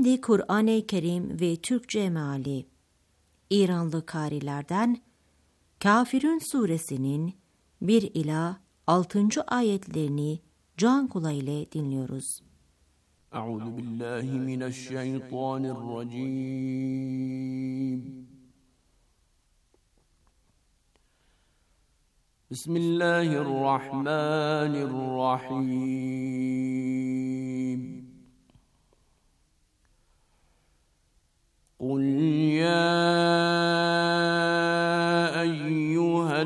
Şimdi Kur'an-ı Kerim ve Türkçe meali. İranlı karilerden Kafirun suresinin 1 ila 6. ayetlerini can kulağıyla dinliyoruz. Euzubillahimineşşeytanirracim. Bismillahirrahmanirrahim. قل يا أيها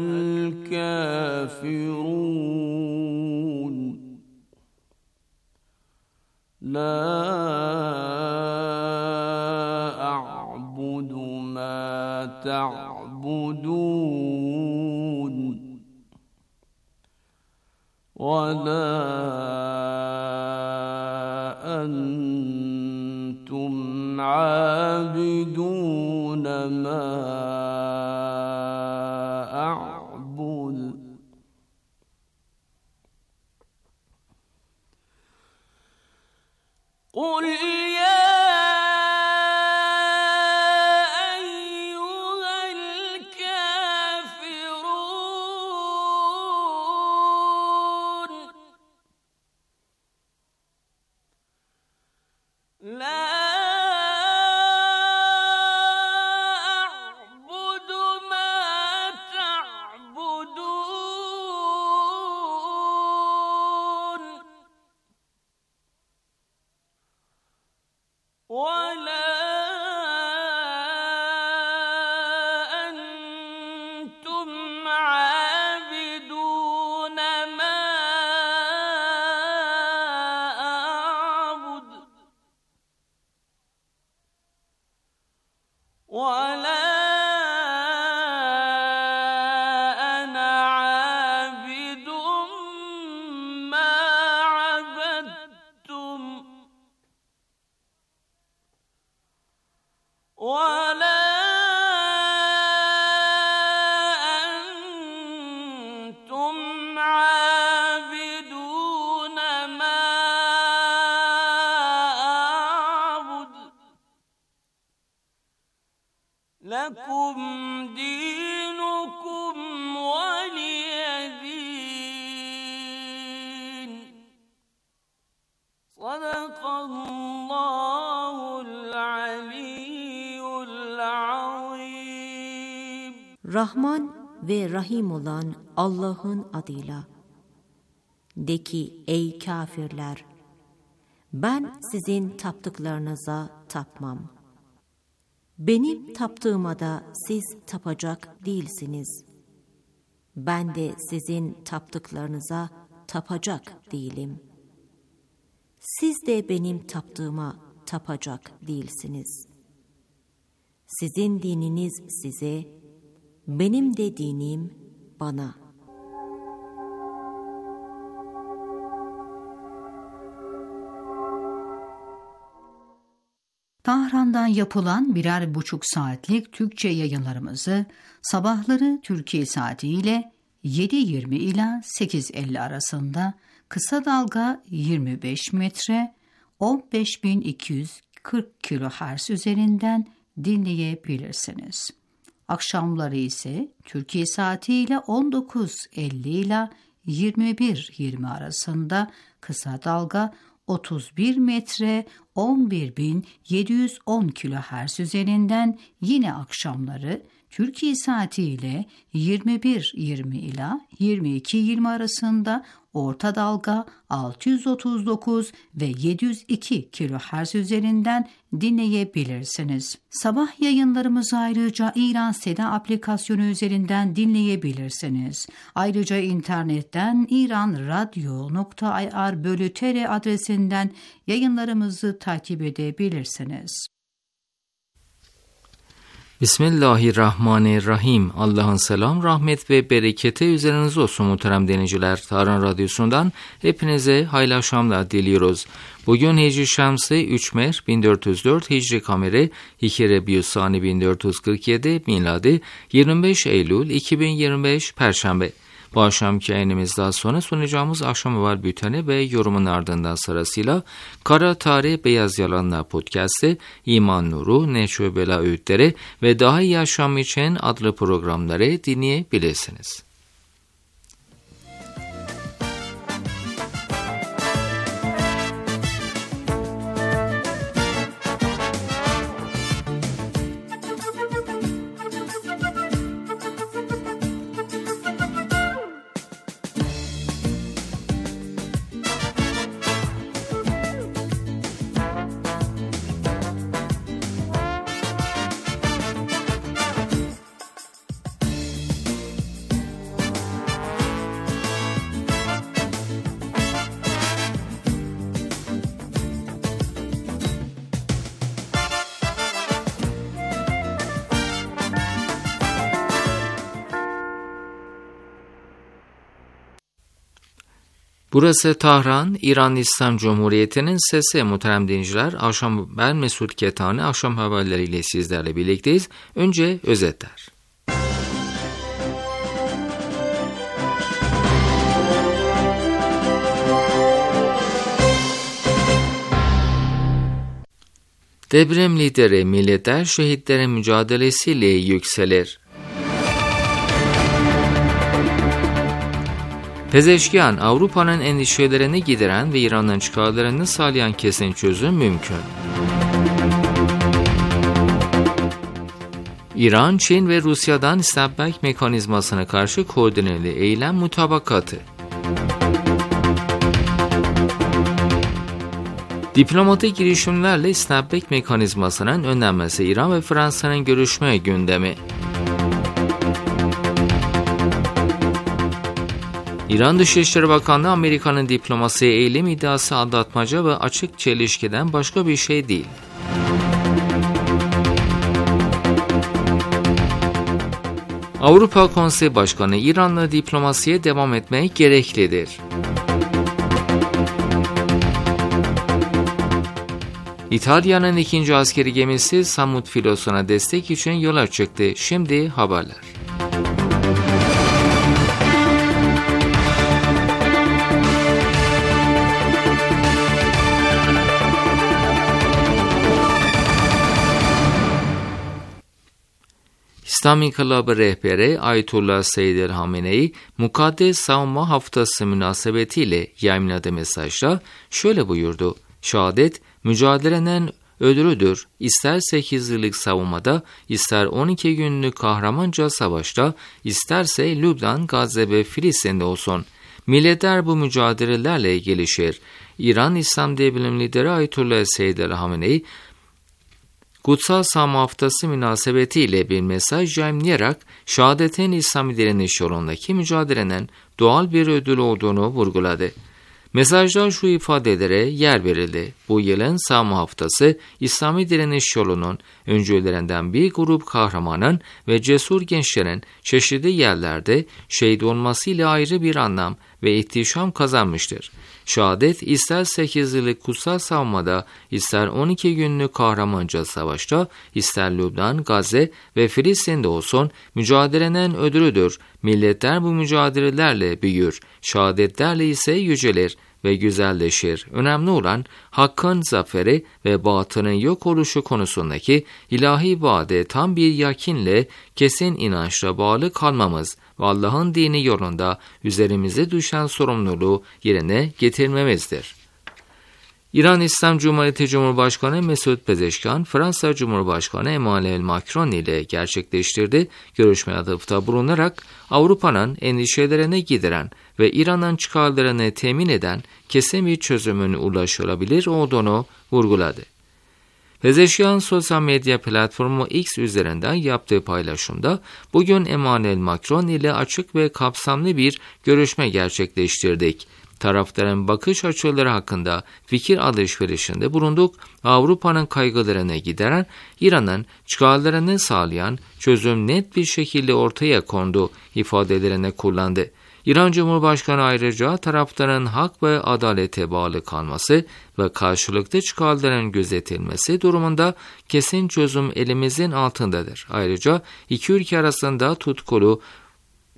الكافرون لا أعبد ما تعبدون ولا أنتم عابدون ما أعبد قل يا أيها الكافرون لا ولا أنتم عابدون ما أعبد ولا أنا عابد ما عبدتم ولا أنتم عابدون ما أعبد لكم دينكم ولي دين صدق الله العلي. Rahman ve Rahim olan Allah'ın adıyla. De ki ey kafirler, ben sizin taptıklarınıza tapmam. Benim taptığıma da siz tapacak değilsiniz. Ben de sizin taptıklarınıza tapacak değilim. Siz de benim taptığıma tapacak değilsiniz. Sizin dininiz size, benim de dinim bana. Tahran'dan yapılan 1,5 saatlik Türkçe yayınlarımızı sabahları Türkiye saatiyle 7:20 ila 8:50 arasında kısa dalga 25 metre 15.240 kHz üzerinden dinleyebilirsiniz. Akşamları ise Türkiye saatiyle 19:50 ila 21:20 arasında kısa dalga 31 metre 11.710 kHz üzerinden yine akşamları Türkiye saatiyle 21:20 ila 22:20 arasında orta dalga 639 ve 702 kHz üzerinden dinleyebilirsiniz. Sabah yayınlarımızı ayrıca İran Seda aplikasyonu üzerinden dinleyebilirsiniz. Ayrıca internetten iranradio.ir/tr adresinden yayınlarımızı takip edebilirsiniz. Bismillahirrahmanirrahim. Allah'ın selam, rahmet ve bereketi üzerinize olsun muhterem dinleyiciler. Tahran Radyosu'ndan hepinize hayırlı akşamlar diliyoruz. Bugün Hicri Şemsi 3 Mehr 1404, Hicri Kameri 2 Rebiusani 1447, miladi 25 Eylül 2025 Perşembe. Bu akşamki yayınımızdan sonra sunacağımız akşam haber bülteni ve yorumun ardından sırasıyla Kara Tarih Beyaz Yalanlar Podcast'ı, İman Nuru, Neşe Bela Öğütleri ve Daha İyi Yaşam için adlı programları dinleyebilirsiniz. Burası Tahran, İran İslam Cumhuriyeti'nin sesi. Muhterem dinleyiciler, akşam ben Mesut Ketani akşam haberleriyle sizlerle birlikteyiz. Önce özetler. Deprem lideri milletler şehitlerin mücadelesiyle yükselir. Pezeşkiyan, Avrupa'nın endişelerini gideren ve İran'ın çıkarlarını sağlayan kesin çözüm mümkün. İran, Çin ve Rusya'dan snapback mekanizmasına karşı koordineli eylem mutabakatı. Diplomatik girişimlerle snapback mekanizmasının önlenmesi İran ve Fransa'nın görüşme gündemi. İran Dışişleri Bakanlığı, Amerika'nın diplomasiye eylem iddiası aldatmaca ve açık çelişkiden başka bir şey değil. Avrupa Konseyi Başkanı, İran'la diplomasiye devam etmek gereklidir. İtalya'nın 2. askeri gemisi Samut filosuna destek için yola çıktı. Şimdi haberler. İslam İnkılabı rehberi Ayetullah Seyyid Hamenei, Mukaddes Savunma Haftası münasebetiyle yayınladığı mesajda şöyle buyurdu: "Şehadet, mücadelenin ödülüdür. İster 8 yıllık savunmada, ister 12 günlük kahramanca savaşta, isterse Lübnan, Gazze ve Filistin'de olsun. Milletler bu mücadelelerle gelişir." İran İslam Devrim lideri Ayetullah Seyyid Hamenei, Kutsal Savunma Haftası münasebetiyle bir mesaj yayınlayarak şehadetin İslami direniş yolundaki mücadelenin doğal bir ödül olduğunu vurguladı. Mesajda şu ifadelere yer verildi: Bu yılın Savunma Haftası, İslami direniş yolunun öncülerinden bir grup kahramanın ve cesur gençlerin çeşitli yerlerde şehit olmasıyla ayrı bir anlam ve ihtişam kazanmıştır. Şehadet, ister 8 yıllık kutsal savunmada, ister 12 günlük kahramanca savaşta, ister Lübnan, Gazze ve Filistin'de olsun, mücadelenin ödülüdür. Milletler bu mücadelelerle büyür, şehadetlerle ise yücelir ve güzelleşir. Önemli olan hakkın zaferi ve batının yok oluşu konusundaki ilahi vaade tam bir yakinle, kesin inançla bağlı kalmamız ve Allah'ın dini yolunda üzerimize düşen sorumluluğu yerine getirmemizdir. İran İslam Cumhuriyeti Cumhurbaşkanı Mesut Pezeşkian, Fransa Cumhurbaşkanı Emmanuel Macron ile gerçekleştirdiği görüşmeye atıfta bulunarak Avrupa'nın endişelerini gideren ve İran'ın çıkarlarını temin eden kesin bir çözümün ulaşılabilir olduğunu vurguladı. Pezeşkian sosyal medya platformu X üzerinden yaptığı paylaşımda bugün Emmanuel Macron ile açık ve kapsamlı bir görüşme gerçekleştirdik. Tarafların bakış açıları hakkında fikir alışverişinde bulunduk. Avrupa'nın kaygılarını gideren, İran'ın çıkarlarını sağlayan çözüm net bir şekilde ortaya kondu ifadelerini kullandı. İran Cumhurbaşkanı ayrıca tarafların hak ve adalete bağlı kalması ve karşılıklı çıkarların gözetilmesi durumunda kesin çözüm elimizin altındadır. Ayrıca iki ülke arasında tutkulu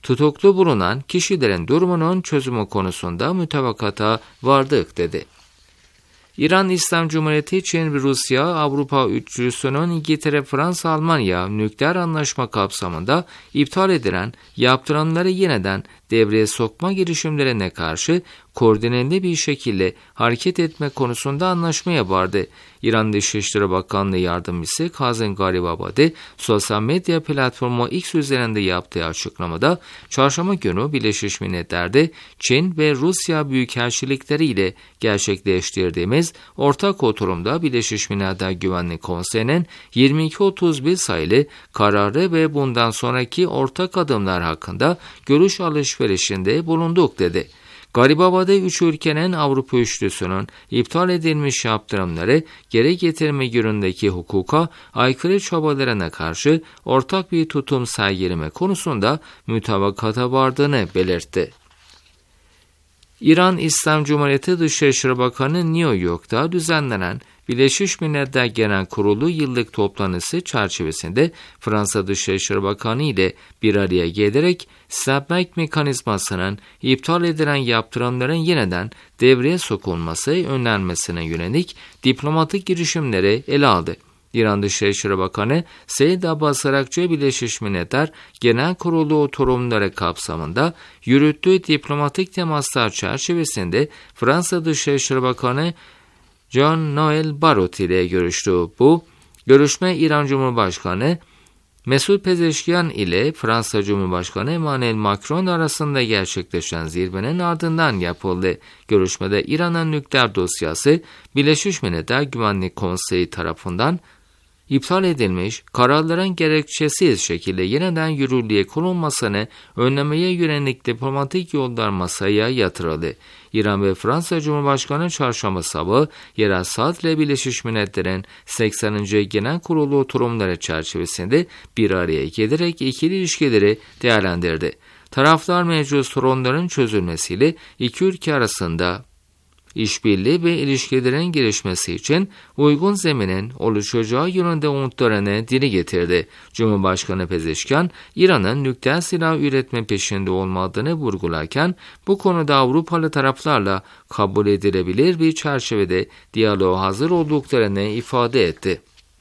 tutuklu bulunan kişilerin durumunun çözümü konusunda mütabakata vardık dedi. İran İslam Cumhuriyeti, Çin ve Rusya, Avrupa Üçlüsü'nün İngiltere, Fransa, Almanya nükleer anlaşma kapsamında iptal edilen yaptırımları yeniden devreye sokma girişimlerine karşı koordineli bir şekilde hareket etme konusunda anlaşmaya vardı. İran Dışişleri Bakanlığı Yardımcısı Kazım Garibabadi, sosyal medya platformu X üzerinde yaptığı açıklamada, çarşamba günü Birleşmiş Milletler'de Çin ve Rusya büyükelçilikleri ile gerçekleştirdiğimiz ortak oturumda Birleşmiş Milletler Güvenlik Konseyi'nin 2231 sayılı kararı ve bundan sonraki ortak adımlar hakkında görüş alışverişinde bulunduk dedi. Garibabadi, üç ülkenin Avrupa Üçlüsü'nün iptal edilmiş yaptırımları geri getirme yönündeki hukuka aykırı çabalarına karşı ortak bir tutum sergileme konusunda mütabakata vardığını belirtti. İran İslam Cumhuriyeti Dışişleri Bakanı New York'ta düzenlenen Birleşmiş Milletler Genel Kurulu yıllık toplantısı çerçevesinde Fransa Dışişleri Bakanı ile bir araya gelerek snapback mekanizmasının iptal edilen yaptırımların yeniden devreye sokulması önlenmesine yönelik diplomatik girişimleri ele aldı. İran Dışişleri Bakanı Seyyid Abbas Arakçı, Birleşmiş Milletler Genel Kurulu oturumları kapsamında yürüttüğü diplomatik temaslar çerçevesinde Fransa Dışişleri Bakanı Jean-Noël Barrot ile görüştü. Bu görüşme İran Cumhurbaşkanı Mesut Pezeşkian ile Fransa Cumhurbaşkanı Emmanuel Macron arasında gerçekleşen zirvenin ardından yapıldı. Görüşmede İran'ın nükleer dosyası Birleşmiş Milletler Güvenlik Konseyi tarafından iptal edilmiş kararların gerekçesiz şekilde yeniden yürürlüğe konulmasını önlemeye yönelik diplomatik yollar masaya yatırıldı. İran ve Fransa Cumhurbaşkanı çarşamba sabahı yerel saatle Birleşmiş Milletler'in 80. Genel Kurulu oturumları çerçevesinde bir araya gelerek ikili ilişkileri değerlendirdi. Taraflar mevcut sorunların çözülmesiyle iki ülke arasında işbirliği ve ilişkilerin gelişmesi için uygun zeminin oluşacağı yönünde umutlarını dile getirdi. Cumhurbaşkanı Pezeşkian, İran'ın nükleer silah üretme peşinde olmadığını vurgularken, bu konuda Avrupalı taraflarla kabul edilebilir bir çerçevede diyaloğa hazır olduklarını ifade etti.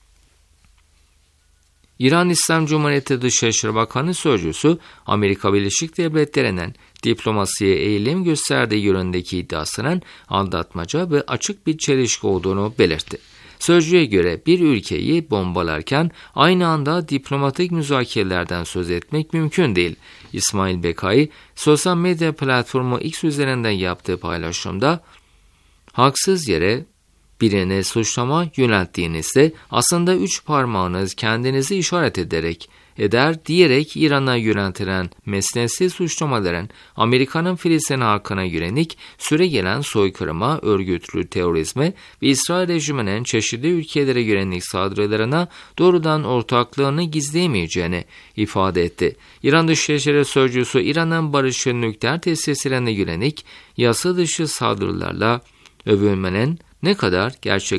İran İslam Cumhuriyeti Dışişleri Bakanı Sözcüsü, Amerika Birleşik Devletleri'nin diplomasiye eğilim gösterdiği yönündeki iddiasının aldatmaca ve açık bir çelişki olduğunu belirtti. Sözcüye göre bir ülkeyi bombalarken aynı anda diplomatik müzakerelerden söz etmek mümkün değil. İsmail Bekai, sosyal medya platformu X üzerinden yaptığı paylaşımda, haksız yere birine suçlama yönelttiğinizde aslında üç parmağınız kendinizi işaret diyerek İran'a yöneltilen mesnetsiz suçlamaların Amerika'nın Filistin halkına yönelik süregelen soykırıma, örgütlü terörizme ve İsrail rejiminin çeşitli ülkelere yönelik saldırılarına doğrudan ortaklığını gizleyemeyeceğini ifade etti. İran Dışişleri Sözcüsü, İran'ın barışçıl nükleer tesislerine yönelik yasa dışı saldırılarla övünmenin ne kadar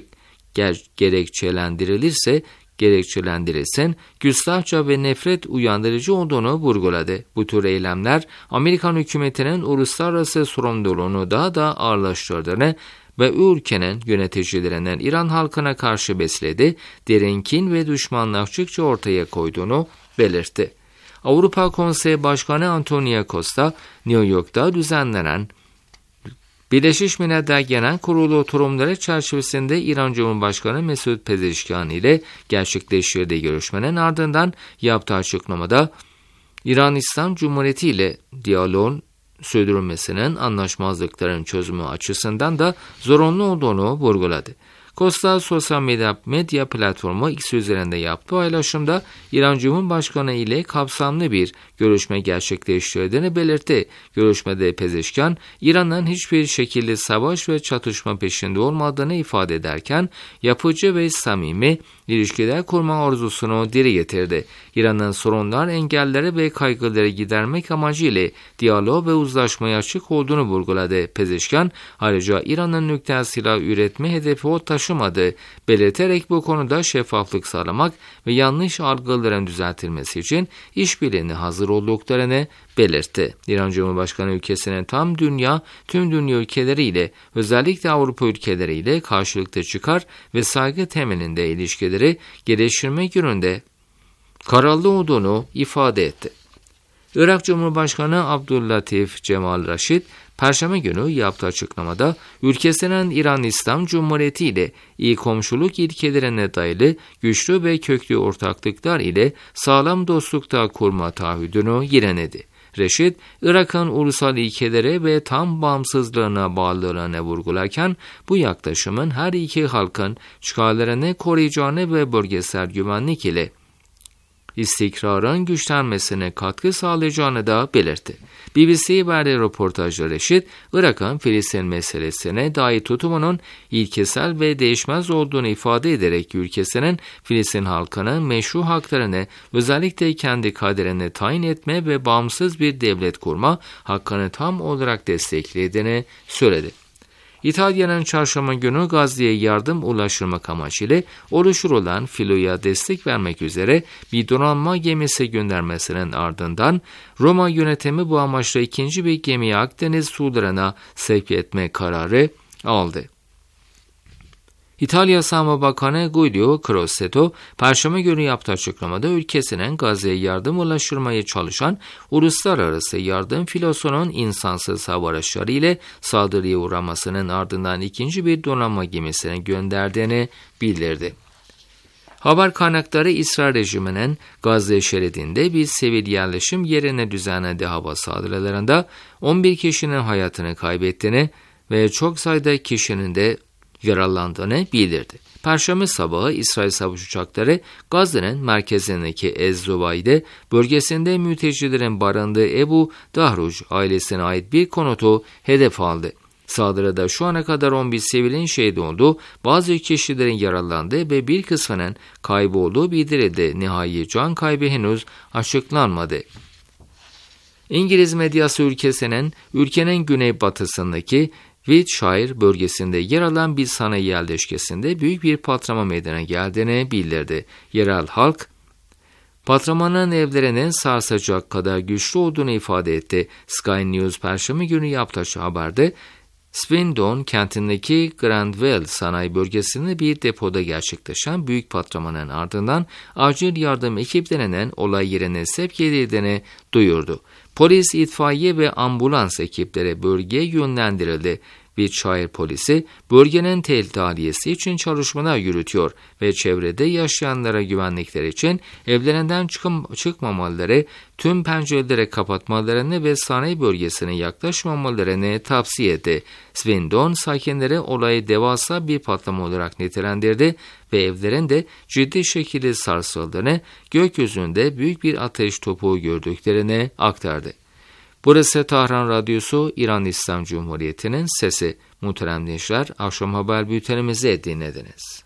gerekçelendirilsin, küstahça ve nefret uyandırıcı olduğunu vurguladı. Bu tür eylemler Amerikan hükümetinin uluslararası sorumluluğunu daha da ağırlaştırdığını ve ülkenin yöneticilerinin İran halkına karşı beslediği derin kin ve düşmanlık açıkça ortaya koyduğunu belirtti. Avrupa Konseyi Başkanı Antonio Costa, New York'ta düzenlenen Birleşmiş Milletler Genel Kurulu oturumları çerçevesinde İran Cumhurbaşkanı Mesut Pezeşkian ile gerçekleştirdiği görüşmenin ardından yaptığı açıklamada, İran İslam Cumhuriyeti ile diyaloğun sürdürülmesinin anlaşmazlıkların çözümü açısından da zorunlu olduğunu vurguladı. Costa sosyal medya platformu X üzerinde yaptığı paylaşımda İran Cumhurbaşkanı ile kapsamlı bir görüşme gerçekleştirdiğini belirtti. Görüşmede Pezeşkian, İran'ın hiçbir şekilde savaş ve çatışma peşinde olmadığını ifade ederken yapıcı ve samimi ilişkiler kurma arzusunu dile getirdi. İran'ın sorunlar, engelleri ve kaygıları gidermek amacıyla diyalog ve uzlaşmaya açık olduğunu vurguladı. Pezeşkian, ayrıca İran'ın nükleer silah üretme hedefi taşımadığı belirterek bu konuda şeffaflık sağlamak ve yanlış algıların düzeltilmesi için işbirliğine hazır olduklarını belirtti. İran Cumhurbaşkanı ülkesinin tüm dünya ülkeleriyle, özellikle Avrupa ülkeleriyle karşılıklı çıkar ve saygı temelinde ilişkileri geliştirmek yönünde kararlı olduğunu ifade etti. Irak Cumhurbaşkanı Abdüllatif Cemal Raşid, Perşembe günü yaptığı açıklamada ülkesinin İran İslam Cumhuriyeti ile iyi komşuluk ilkelerine dayalı güçlü ve köklü ortaklıklar ile sağlam dostlukta kurma taahhüdünü yineledi. Reşid, Irak'ın ulusal ilkelere ve tam bağımsızlığına bağlılığını vurgularken bu yaklaşımın her iki halkın çıkarlarını koruyacağını ve bölgesel güvenlik ile istikrarın güçlenmesine katkı sağlayacağını da belirtti. BBC'ye verdiği röportajda Reşid, Irak'ın Filistin meselesine dair tutumunun ilkesel ve değişmez olduğunu ifade ederek ülkesinin Filistin halkının meşru haklarını, özellikle kendi kaderini tayin etme ve bağımsız bir devlet kurma hakkını tam olarak desteklediğini söyledi. İtalya'nın çarşamba günü Gazze'ye yardım ulaştırmak amacıyla oluşur olan filoya destek vermek üzere bir donanma gemisi göndermesinin ardından Roma yönetimi bu amaçla ikinci bir gemiyi Akdeniz sularına sevk etme kararı aldı. İtalya Savunma Bakanı Guido Crosetto, Perşembe günü yaptığı açıklamada ülkesinin Gazze'ye yardım ulaştırmaya çalışan uluslararası yardım filosunun insansız hava araçları ile saldırıya uğramasının ardından ikinci bir donanma gemisini gönderdiğini bildirdi. Haber kaynakları İsrail rejiminin Gazze şeridinde bir sivil yerleşim yerine düzenlediği hava saldırılarında 11 kişinin hayatını kaybettiğini ve çok sayıda kişinin de yaralandığını bildirdi. Perşembe sabahı İsrail savaş uçakları Gazze'nin merkezindeki Ez-Zubayde bölgesinde mültecilerin barındığı Ebu Dahruj ailesine ait bir konutu hedef aldı. Saldırıda şu ana kadar 11 sivilin şehit olduğu, bazı kişilerin yaralandığı ve bir kısmının kaybolduğu bildirildi. Nihai can kaybı henüz açıklanmadı. İngiliz medyası ülkenin güneybatısındaki Wiltshire bölgesinde yer alan bir sanayi yerleşkesinde büyük bir patlama meydana geldiğini bildirdi. Yerel halk, patlamanın evlerinin sarsacak kadar güçlü olduğunu ifade etti. Sky News Perşembe günü yaptığı haberde, Swindon kentindeki Grandville sanayi bölgesinde bir depoda gerçekleşen büyük patlamanın ardından acil yardım ekiplerinin olay yerine sevk edildiğini duyurdu. Polis, itfaiye ve ambulans ekipleri bölgeye yönlendirildi. Wiltshire polisi bölgenin tahliyesi için çalışmalar yürütüyor ve çevrede yaşayanlara güvenlikleri için evlerinden çıkmamaları, tüm pencereleri kapatmalarını ve sanayi bölgesine yaklaşmamalarını tavsiye etti. Swindon sakinleri olayı devasa bir patlama olarak nitelendirdi ve evlerin de ciddi şekilde sarsıldığını, gökyüzünde büyük bir ateş topu gördüklerini aktardı. Burası Tahran Radyosu, İran İslam Cumhuriyeti'nin sesi. Muhterem dinleyiciler, akşam haber bültenimizi dinlediniz.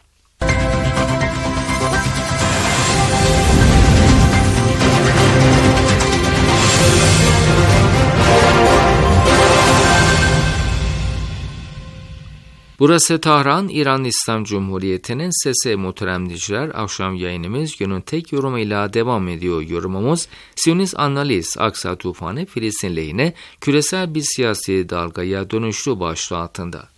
Burası Tahran, İran İslam Cumhuriyeti'nin sesi. Muhterem dinleyiciler, akşam yayınımız günün tek yorumuyla devam ediyor. Yorumumuz, Siyonist analiz Aksa Tufanı Filistin lehine küresel bir siyasi dalgaya dönüştü başlığı altında.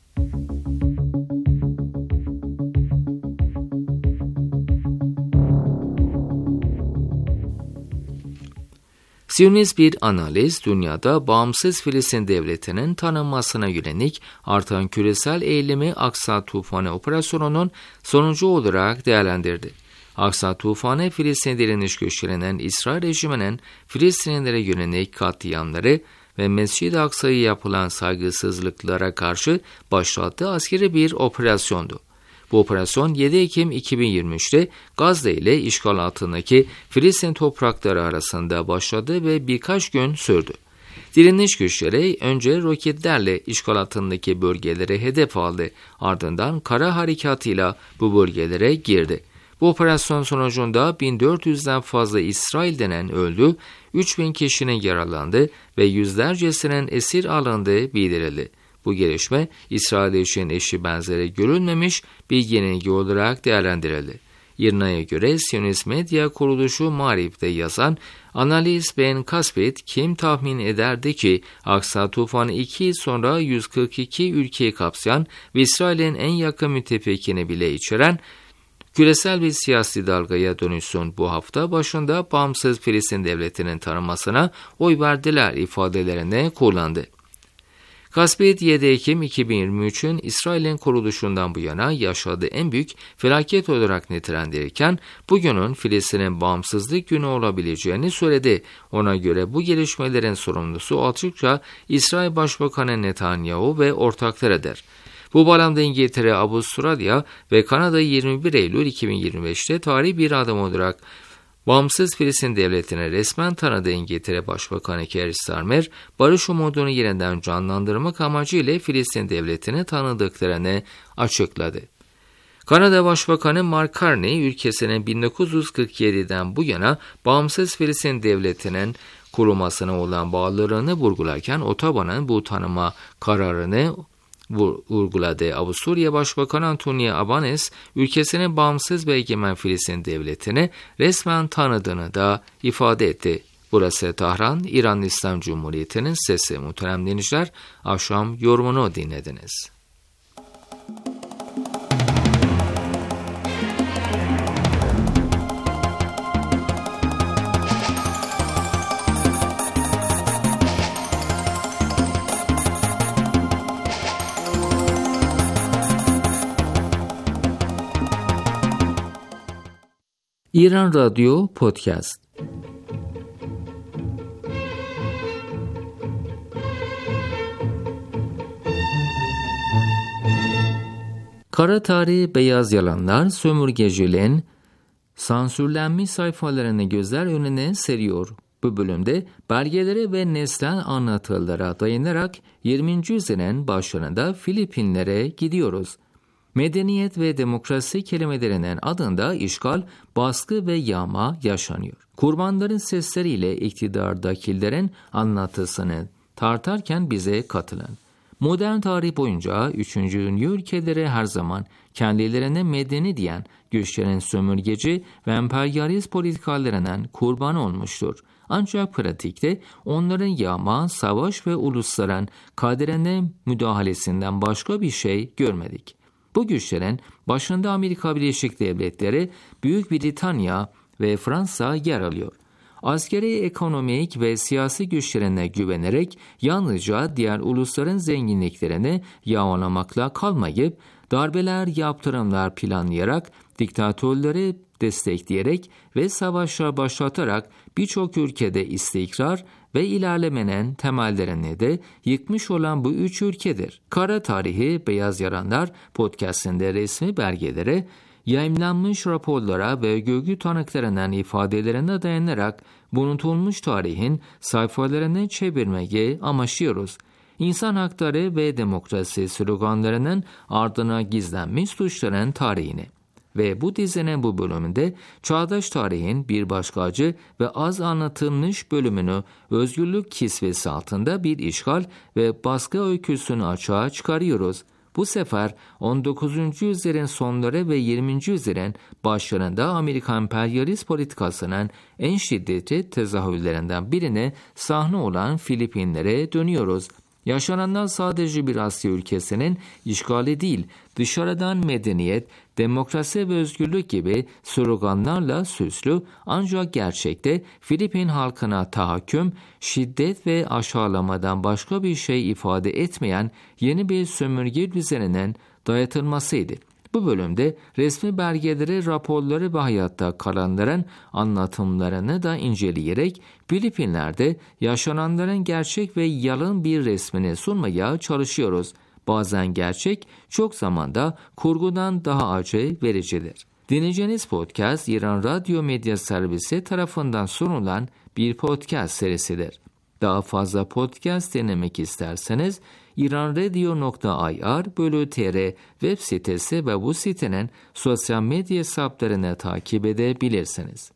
Siyonist bir analiz, dünyada bağımsız Filistin devletinin tanınmasına yönelik artan küresel eğilimi Aksa Tufanı operasyonunun sonucu olarak değerlendirdi. Aksa Tufanı, Filistin direniş güçlerinin İsrail rejiminin Filistinlilere yönelik katliamları ve Mescid-i Aksa'ya yapılan saygısızlıklara karşı başlattığı askeri bir operasyondu. Bu operasyon 7 Ekim 2023'te Gazze ile işgal altındaki Filistin toprakları arasında başladı ve birkaç gün sürdü. Direniş güçleri önce roketlerle işgal altındaki bölgelere hedef aldı, ardından kara harekatıyla bu bölgelere girdi. Bu operasyon sonucunda 1400'den fazla İsrail'den öldü, 3000 kişinin yaralandı ve yüzlercesinin esir alındığı bildirildi. Bu gelişme İsrail için eşi benzeri görülmemiş bir yenilgi olarak değerlendirildi. İRNA'ya göre Siyonist medya kuruluşu Marif'te yazan analist Ben Caspit kim tahmin ederdi ki Aksa tufanı 2 yıl sonra 142 ülkeyi kapsayan ve İsrail'in en yakın müttefikini bile içeren küresel bir siyasi dalgaya dönüşsün. Bu hafta başında bağımsız Filistin devletinin tanınmasına oy verdiler ifadelerini kullandı. Caspit 7 Ekim 2023'ün İsrail'in kuruluşundan bu yana yaşadığı en büyük felaket olarak nitelendirirken bugünün Filistin'in bağımsızlık günü olabileceğini söyledi. Ona göre bu gelişmelerin sorumlusu açıkça İsrail Başbakanı Netanyahu ve ortaklarıdır. Bu bağlamda İngiltere, Avustralya ve Kanada 21 Eylül 2025'te tarihi bir adım olarak bağımsız Filistin devletine resmen tanıdığı İngiltere Başbakanı Keir Starmer, barış umudunu yeniden canlandırmak amacıyla Filistin devletini tanıdıklarını açıkladı. Kanada Başbakanı Mark Carney, ülkesinin 1947'den bu yana bağımsız Filistin devletinin kurulmasına olan bağlılığını vurgularken Ottawa'nın bu tanıma kararını vurguladı. Avusturya Başbakanı Antonio Albanese, ülkesinin bağımsız ve egemen Filistin devletini resmen tanıdığını da ifade etti. Burası Tahran, İran İslam Cumhuriyeti'nin sesi. Muhterem dinleyiciler, akşam yorumunu dinlediniz. İran Radyo Podcast. Kara tarih, beyaz yalanlar, sömürgeciliğin sansürlenmiş sayfalarını gözler önüne seriyor. Bu bölümde belgelere ve nesnel anlatılara dayanarak 20. yüzyılın başlarında Filipinlere gidiyoruz. Medeniyet ve demokrasi kelimelerinin adında işgal, baskı ve yağma yaşanıyor. Kurbanların sesleriyle iktidardakilerin anlatısını tartarken bize katılın. Modern tarih boyunca 3. Dünya ülkeleri her zaman kendilerine medeni diyen güçlerin sömürgeci ve emperyalist politikalarının kurbanı olmuştur. Ancak pratikte onların yağma, savaş ve ulusların kaderine müdahalesinden başka bir şey görmedik. Bu güçlerin başında Amerika Birleşik Devletleri, Büyük Britanya ve Fransa yer alıyor. Askeri, ekonomik ve siyasi güçlerine güvenerek yalnızca diğer ulusların zenginliklerini yağmalamakla kalmayıp, darbeler, yaptırımlar planlayarak, diktatörleri destekleyerek ve savaşlar başlatarak birçok ülkede istikrar ve ilerlemenin temellerini de yıkmış olan bu 3 ülkedir. Kara Tarihi, Beyaz Yalanlar podcastinde resmi belgelere, yayımlanmış raporlara ve görgü tanıklarının ifadelerine dayanarak unutulmuş tarihin sayfalarını çevirmeyi amaçlıyoruz. İnsan hakları ve demokrasi sloganlarının ardına gizlenmiş suçların tarihini. Ve bu dizinin bu bölümünde çağdaş tarihin bir başka acı ve az anlatılmış bölümünü özgürlük kisvesi altında bir işgal ve baskı öyküsünü açığa çıkarıyoruz. Bu sefer 19. yüzyılın sonları ve 20. yüzyılın başlarında Amerikan emperyalist politikasının en şiddetli tezahürlerinden birine sahne olan Filipinlere dönüyoruz. Yaşananlar sadece bir Asya ülkesinin işgali değil, dışarıdan medeniyet, demokrasi ve özgürlük gibi sloganlarla süslü ancak gerçekte Filipin halkına tahakküm, şiddet ve aşağılamadan başka bir şey ifade etmeyen yeni bir sömürge düzeninin dayatılmasıydı. Bu bölümde resmi belgeleri, raporları ve hayatta kalanların anlatımlarını da inceleyerek Filipinler'de yaşananların gerçek ve yalın bir resmini sunmaya çalışıyoruz. Bazen gerçek, çok zamanda kurgudan daha acı vericidir. Dinleyeceğiniz podcast İran Radyo Medya Servisi tarafından sunulan bir podcast serisidir. Daha fazla podcast dinlemek isterseniz iranradio.ir/tr web sitesi ve bu sitenin sosyal medya hesaplarını takip edebilirsiniz.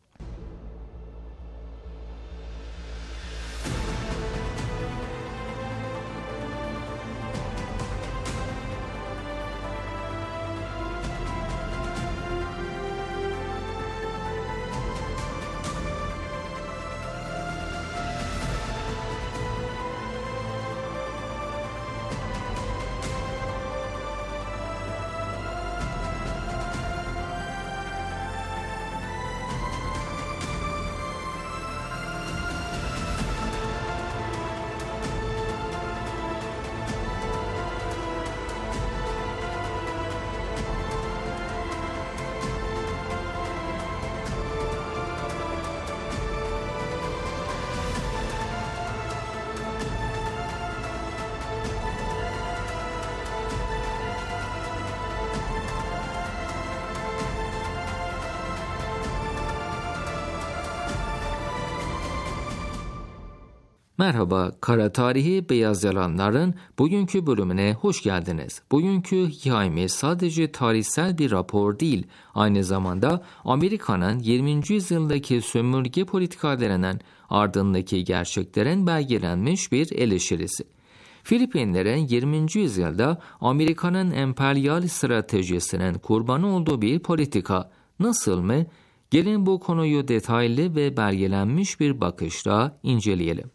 Merhaba, Kara Tarihi Beyaz Yalanlar'ın bugünkü bölümüne hoş geldiniz. Bugünkü hikayemiz sadece tarihsel bir rapor değil, aynı zamanda Amerika'nın 20. yüzyıldaki sömürge politikalarının ardındaki gerçeklerin belgelenmiş bir eleştirisi. Filipinlerin 20. yüzyılda Amerika'nın emperyal stratejisinin kurbanı olduğu bir politika nasıl mı? Gelin bu konuyu detaylı ve belgelenmiş bir bakışla inceleyelim.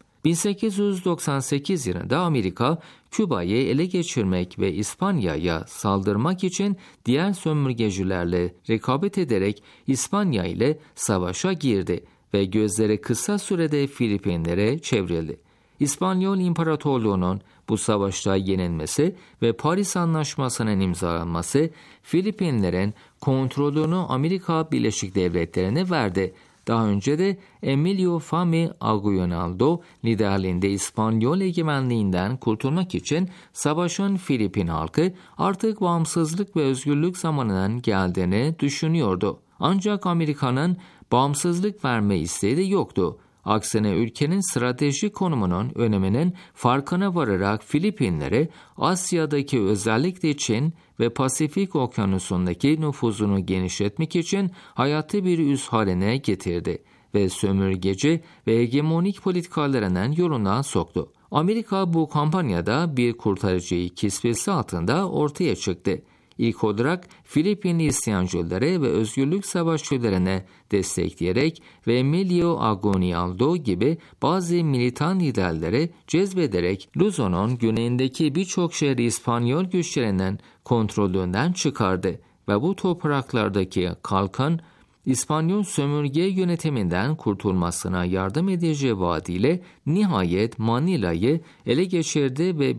1898 yılında Amerika, Küba'yı ele geçirmek ve İspanya'ya saldırmak için diğer sömürgecilerle rekabet ederek İspanya ile savaşa girdi ve gözleri kısa sürede Filipinlere çevrildi. İspanyol İmparatorluğu'nun bu savaşta yenilmesi ve Paris Anlaşması'nın imzalanması Filipinlerin kontrolünü Amerika Birleşik Devletleri'ne verdi. Daha önce de Emilio Fami Aguinaldo liderliğinde İspanyol egemenliğinden kurtulmak için savaşan Filipin halkı artık bağımsızlık ve özgürlük zamanının geldiğini düşünüyordu. Ancak Amerika'nın bağımsızlık verme isteği de yoktu. Aksine ülkenin stratejik konumunun öneminin farkına vararak Filipinleri Asya'daki özellikle Çin ve Pasifik Okyanusu'ndaki nüfuzunu genişletmek için hayati bir üs haline getirdi ve sömürgeci ve hegemonik politikalarının yoluna soktu. Amerika bu kampanyada bir kurtarıcı kisvesi altında ortaya çıktı. İlk olarak Filipinli isyancıları ve özgürlük savaşçılarını destekleyerek ve Emilio Aguinaldo gibi bazı militan liderleri cezbederek Luzon'un güneyindeki birçok şehri İspanyol güçlerinin kontrolünden çıkardı ve bu topraklardaki halkın İspanyol sömürge yönetiminden kurtulmasına yardım edeceği vaadiyle nihayet Manila'yı ele geçirdi ve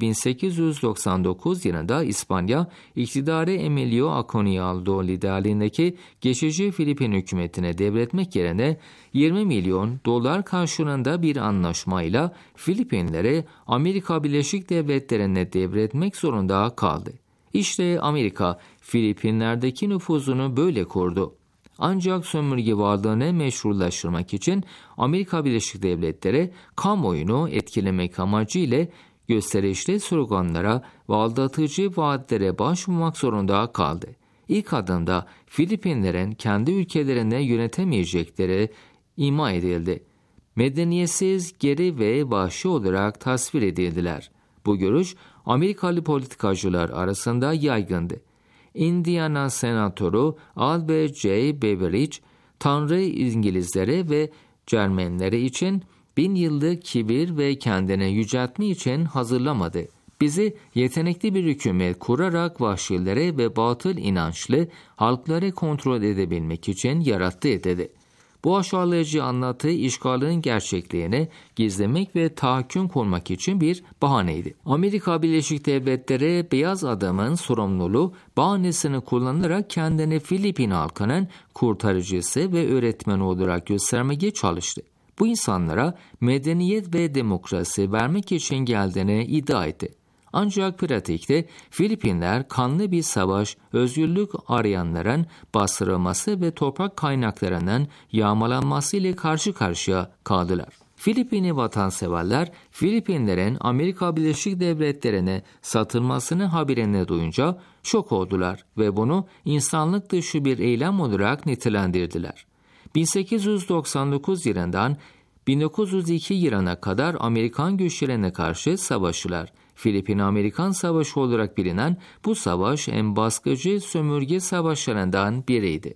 1899 yılında İspanya iktidarı Emilio Aguinaldo liderliğindeki geçici Filipin hükümetine devretmek yerine 20 milyon dolar karşılığında bir anlaşmayla Filipinleri Amerika Birleşik Devletleri'ne devretmek zorunda kaldı. İşte Amerika Filipinler'deki nüfuzunu böyle kurdu. Ancak sömürge varlığını meşrulaştırmak için Amerika Birleşik Devletleri kamuoyunu etkilemek amacıyla gösterişli sloganlara ve aldatıcı vaatlere başvurmak zorunda kaldı. İlk adımda Filipinlerin kendi ülkelerini yönetemeyecekleri ima edildi. Medeniyetsiz, geri ve vahşi olarak tasvir edildiler. Bu görüş Amerikalı politikacılar arasında yaygındı. Indiana Senatörü Albert J. Beveridge, Tanrı İngilizlere ve Cermenlere için 1000 yıllık kibir ve kendini yüceltme için hazırlamadı. Bizi yetenekli bir hükümet kurarak vahşilere ve batıl inançlı halkları kontrol edebilmek için yarattı dedi. Bu aşağılayıcı anlatı işgalin gerçekliğini gizlemek ve tahakküm kurmak için bir bahaneydi. Amerika Birleşik Devletleri beyaz adamın sorumluluğu bahanesini kullanarak kendini Filipin halkının kurtarıcısı ve öğretmeni olarak göstermeye çalıştı. Bu insanlara medeniyet ve demokrasi vermek için geldiğini iddia etti. Ancak pratikte Filipinler kanlı bir savaş, özgürlük arayanların bastırılması ve toprak kaynaklarının yağmalanması ile karşı karşıya kaldılar. Filipinli vatanseverler, Filipinlerin Amerika Birleşik Devletleri'ne satılmasını haberini duyunca şok oldular ve bunu insanlık dışı bir eylem olarak nitelendirdiler. 1899 yılından 1902 yılına kadar Amerikan güçlerine karşı savaştılar. Filipin-Amerikan Savaşı olarak bilinen bu savaş en baskıcı sömürge savaşlarından biriydi.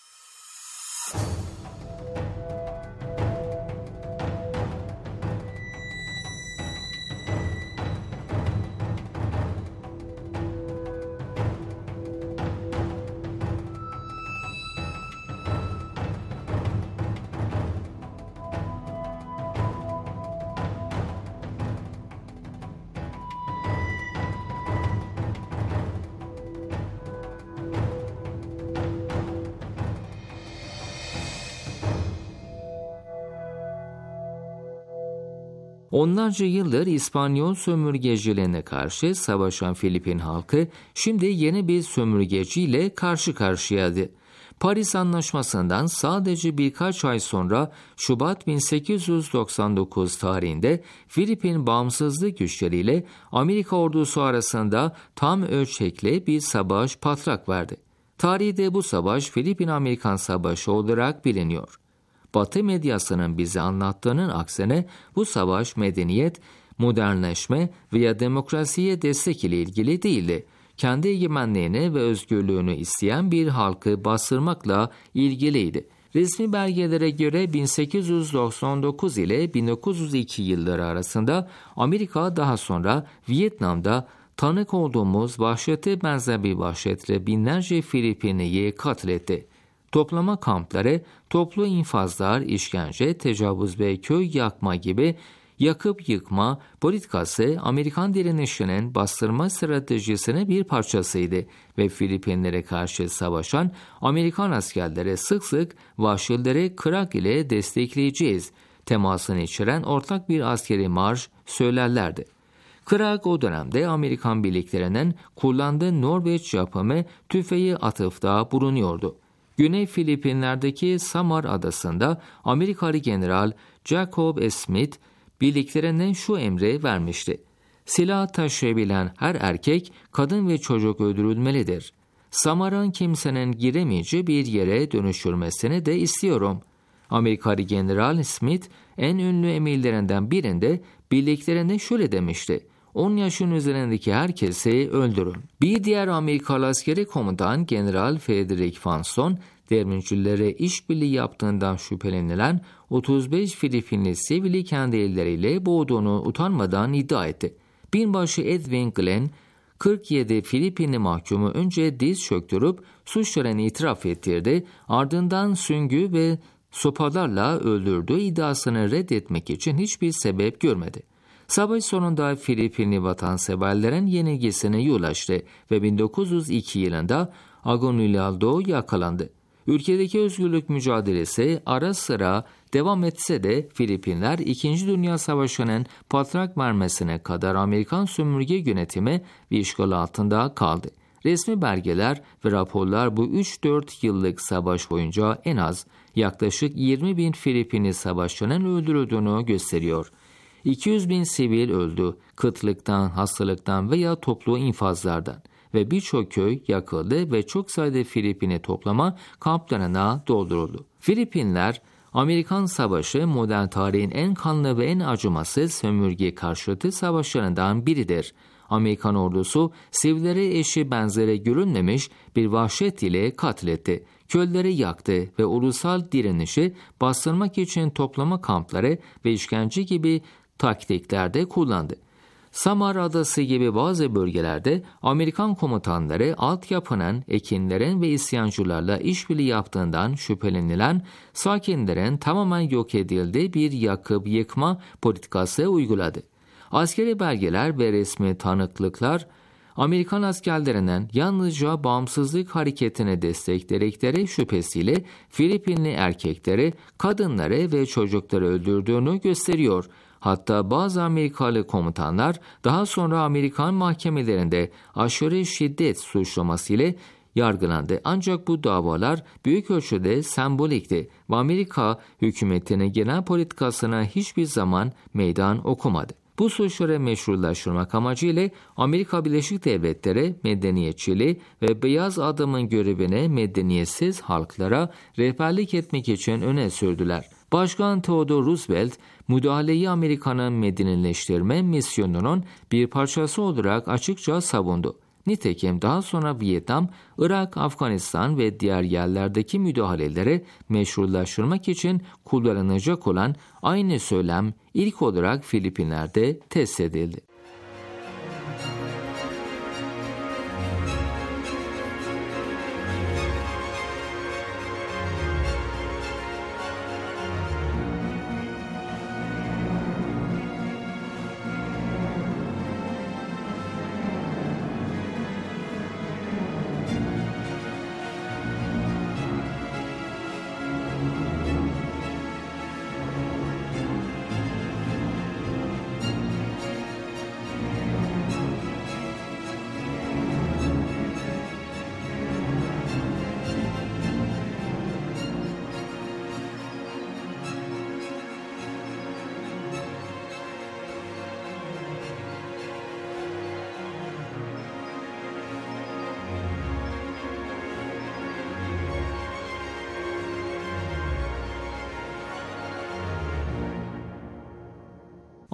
Onlarca yıldır İspanyol sömürgecilerine karşı savaşan Filipin halkı şimdi yeni bir sömürgeciyle karşı karşıyaydı. Paris Anlaşması'ndan sadece birkaç ay sonra Şubat 1899 tarihinde Filipin bağımsızlık güçleriyle Amerika ordusu arasında tam ölçekli bir savaş patlak verdi. Tarihte bu savaş Filipin-Amerikan Savaşı olarak biliniyor. Batı medyasının bize anlattığının aksine bu savaş medeniyet, modernleşme veya demokrasiye destek ile ilgili değildi. Kendi egemenliğini ve özgürlüğünü isteyen bir halkı bastırmakla ilgiliydi. Resmi belgelere göre 1899 ile 1902 yılları arasında Amerika daha sonra Vietnam'da tanık olduğumuz vahşete benzer bir vahşetle binlerce Filipinliyi katletti. Toplama kampları, toplu infazlar, işkence, tecavüz ve köy yakma gibi yakıp yıkma politikası Amerikan direnişinin bastırma stratejisinin bir parçasıydı ve Filipinlere karşı savaşan Amerikan askerleri sık sık vahşileri Krak ile destekleyeceğiz temasını içeren ortak bir askeri marş söylerlerdi. Krak o dönemde Amerikan birliklerinin kullandığı Norveç yapımı tüfeği atıfta bulunuyordu. Güney Filipinler'deki Samar Adası'nda Amerikalı General Jacob S. Smith birliklerine şu emri vermişti: silah taşıyabilen her erkek, kadın ve çocuk öldürülmelidir. Samar'ın kimsenin giremeyeceği bir yere dönüştürmesini de istiyorum. Amerikalı General Smith en ünlü emirlerinden birinde birliklerine şöyle demişti: 10 yaşın üzerindeki herkesi öldürün. Bir diğer Amerikalı askeri komutan General Frederick Fanson, devrimcilere işbirliği yaptığından şüphelenilen 35 Filipinli sivili kendi elleriyle boğduğunu utanmadan iddia etti. Binbaşı Edwin Glenn, 47 Filipinli mahkumu önce diz çöktürüp suçlarını itiraf ettirdi, ardından süngü ve sopalarla öldürdüğü iddiasını reddetmek için hiçbir sebep görmedi. Savaş sonunda Filipinli vatanseverlerin yenilgisine ulaştı ve 1902 yılında Aguinaldo yakalandı. Ülkedeki özgürlük mücadelesi ara sıra devam etse de Filipinler 2. Dünya Savaşı'nın patlak vermesine kadar Amerikan sömürge yönetimi ve işgal altında kaldı. Resmi belgeler ve raporlar bu 3-4 yıllık savaş boyunca en az yaklaşık 20.000 Filipinli savaşçının öldürüldüğünü gösteriyor. 200.000 sivil öldü, kıtlıktan, hastalıktan veya toplu infazlardan ve birçok köy yakıldı ve çok sayıda Filipinli toplama kamplarına dolduruldu. Filipinler, Amerikan Savaşı modern tarihin en kanlı ve en acımasız sömürge karşıtı savaşlarından biridir. Amerikan ordusu sivillere eşi benzeri görülmemiş bir vahşet ile katletti. Köyleri yaktı ve ulusal direnişi bastırmak için toplama kampları ve işkence gibi taktiklerde kullandı. Samar Adası gibi bazı bölgelerde Amerikan komutanları altyapının, ekinlerin ve isyancılarla işbirliği yaptığından şüphelenilen sakinlerin tamamen yok edildiği bir yakıp yıkma politikası uyguladı. Askeri belgeler ve resmi tanıklıklar Amerikan askerlerinin yalnızca bağımsızlık hareketine destekledikleri şüphesiyle Filipinli erkekleri, kadınları ve çocukları öldürdüğünü gösteriyor. Hatta bazı Amerikalı komutanlar daha sonra Amerikan mahkemelerinde aşırı şiddet suçlamasıyla yargılandı. Ancak bu davalar büyük ölçüde sembolikti ve Amerika hükümetinin genel politikasına hiçbir zaman meydan okumadı. Bu suçları meşrulaştırmak amacıyla Amerika Birleşik Devletleri medeniyetçiliği ve beyaz adamın görevine medeniyetsiz halklara rehberlik etmek için öne sürdüler. Başkan Theodore Roosevelt, müdahaleyi Amerika'nın medenileştirme misyonunun bir parçası olarak açıkça savundu. Nitekim daha sonra Vietnam, Irak, Afganistan ve diğer yerlerdeki müdahaleleri meşrulaştırmak için kullanılacak olan aynı söylem ilk olarak Filipinler'de test edildi.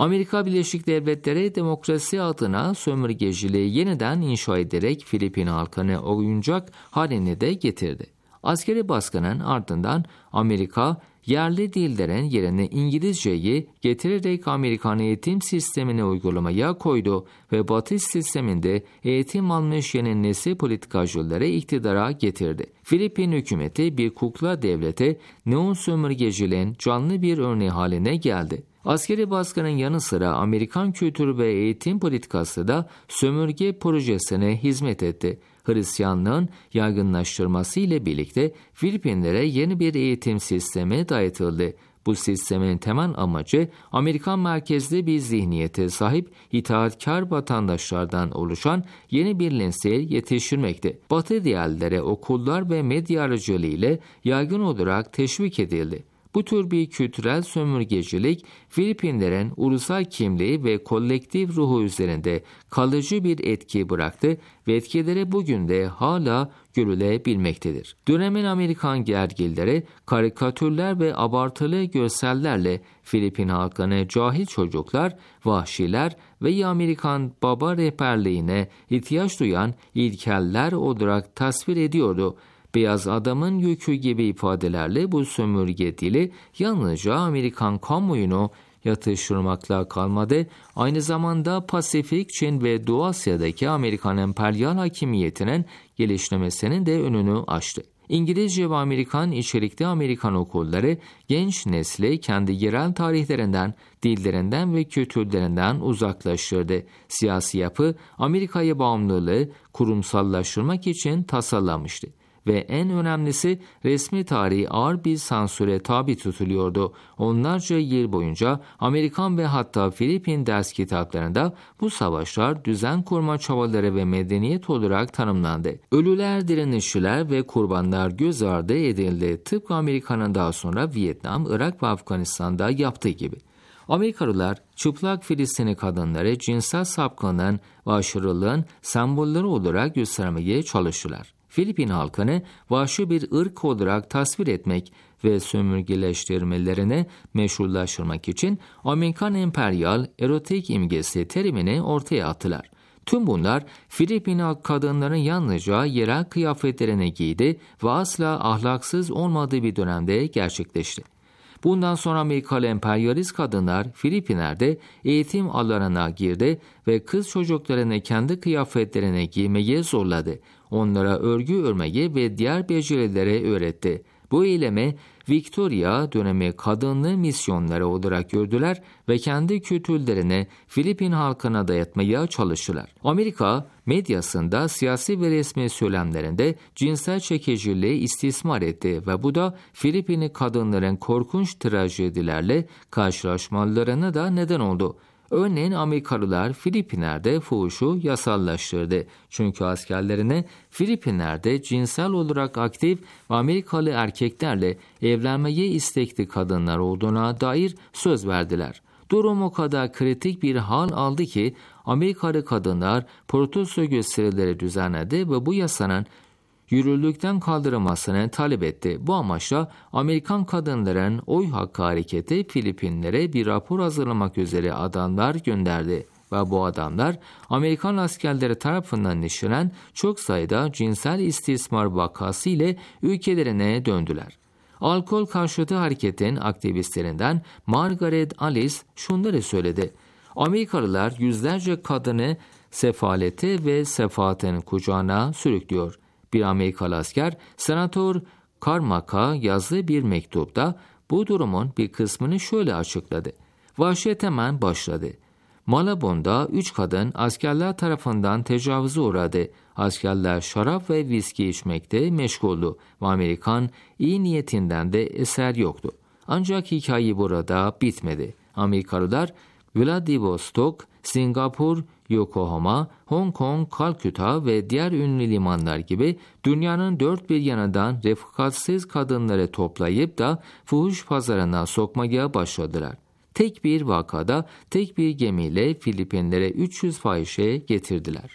Amerika Birleşik Devletleri demokrasi adına sömürgeciliği yeniden inşa ederek Filipin halkını oyuncak haline de getirdi. Askeri baskının ardından Amerika yerli dillerin yerine İngilizceyi getirerek Amerikan eğitim sistemini uygulamaya koydu ve Batı sisteminde eğitim almış yeni nesil politikacıları iktidara getirdi. Filipin hükümeti bir kukla devlete, neon sömürgeciliğin canlı bir örneği haline geldi. Askeri baskının yanı sıra Amerikan kültürü ve eğitim politikası da sömürge projesine hizmet etti. Hristiyanlığın yaygınlaştırması ile birlikte Filipinlere yeni bir eğitim sistemi dayatıldı. Bu sistemin temel amacı Amerikan merkezli bir zihniyete sahip itaatkar vatandaşlardan oluşan yeni bir nesil yetiştirmekti. Batı değerleri okullar ve medya aracılığıyla yaygın olarak teşvik edildi. Bu tür bir kültürel sömürgecilik Filipinlerin ulusal kimliği ve kolektif ruhu üzerinde kalıcı bir etki bıraktı ve etkileri bugün de hala görülebilmektedir. Dönemin Amerikan gergilleri karikatürler ve abartılı görsellerle Filipin halkını cahil çocuklar, vahşiler ve Amerikan baba rehberliğine ihtiyaç duyan ilkeller olarak tasvir ediyordu. Beyaz adamın yükü gibi ifadelerle bu sömürge dili yalnızca Amerikan kamuoyunu yatıştırmakla kalmadı, aynı zamanda Pasifik, Çin ve Doğu Asya'daki Amerikan emperyal hakimiyetinin gelişmesinin de önünü açtı. İngilizce ve Amerikan içerikli Amerikan okulları genç nesli kendi yerel tarihlerinden, dillerinden ve kültürlerinden uzaklaştırdı. Siyasi yapı Amerika'ya bağımlılığı kurumsallaştırmak için tasarlanmıştı. Ve en önemlisi resmi tarihi ağır bir sansüre tabi tutuluyordu. Onlarca yıl boyunca Amerikan ve hatta Filipin ders kitaplarında bu savaşlar düzen kurma çabaları ve medeniyet olarak tanımlandı. Ölüler, direnişçiler ve kurbanlar göz ardı edildi. Tıpkı Amerika'nın daha sonra Vietnam, Irak ve Afganistan'da yaptığı gibi. Amerikalılar çıplak Filistinli kadınları cinsel sapkınlığın ve aşırılığın sembolleri olarak göstermeye çalıştılar. Filipin halkını vahşi bir ırk olarak tasvir etmek ve sömürgeleştirmelerini meşrulaştırmak için Amerikan emperyal erotik imgesi terimini ortaya attılar. Tüm bunlar Filipin kadınların yalnızca yerel kıyafetlerini giydi ve asla ahlaksız olmadığı bir dönemde gerçekleşti. Bundan sonra Amerikalı emperyalist kadınlar Filipinler'de eğitim alanına girdi ve kız çocuklarını kendi kıyafetlerini giymeye zorladı. Onlara örgü örmeyi ve diğer becerileri öğretti. Bu eylemi Victoria dönemi kadınlı misyonları olarak gördüler ve kendi kültürlerini Filipin halkına dayatmaya çalıştılar. Amerika medyasında siyasi ve resmi söylemlerinde cinsel çekiciliği istismar etti ve bu da Filipinli kadınların korkunç trajedilerle karşılaşmalarına da neden oldu. Örneğin Amerikalılar Filipinler'de fuhuşu yasallaştırdı. Çünkü askerlerine Filipinler'de cinsel olarak aktif ve Amerikalı erkeklerle evlenmeye istekli kadınlar olduğuna dair söz verdiler. Durum o kadar kritik bir hal aldı ki Amerikalı kadınlar protesto gösterileri düzenledi ve bu yasanın yürürlükten kaldırılmasını talep etti. Bu amaçla Amerikan kadınların oy hakkı hareketi Filipinlere bir rapor hazırlamak üzere adamlar gönderdi. Ve bu adamlar Amerikan askerleri tarafından işlenen çok sayıda cinsel istismar vakası ile ülkelerine döndüler. Alkol karşıtı hareketin aktivistlerinden Margaret Alice şunları söyledi. Amerikalılar yüzlerce kadını sefalete ve sefaatin kucağına sürüklüyor. Bir Amerikalı asker Senatör Carmack'a yazdığı bir mektupta bu durumun bir kısmını şöyle açıkladı. Vahşet hemen başladı. Malabon'da 3 kadın askerler tarafından tecavüze uğradı. Askerler şarap ve viski içmekte meşguldü ve Amerikan iyi niyetinden de eser yoktu. Ancak hikaye burada bitmedi. Amerikalılar Vladivostok, Singapur, Yokohama, Hong Kong, Kalküta ve diğer ünlü limanlar gibi dünyanın dört bir yanından refakatsiz kadınları toplayıp da fuhuş pazarına sokmaya başladılar. Tek bir vakada tek bir gemiyle Filipinlere 300 fahişe getirdiler.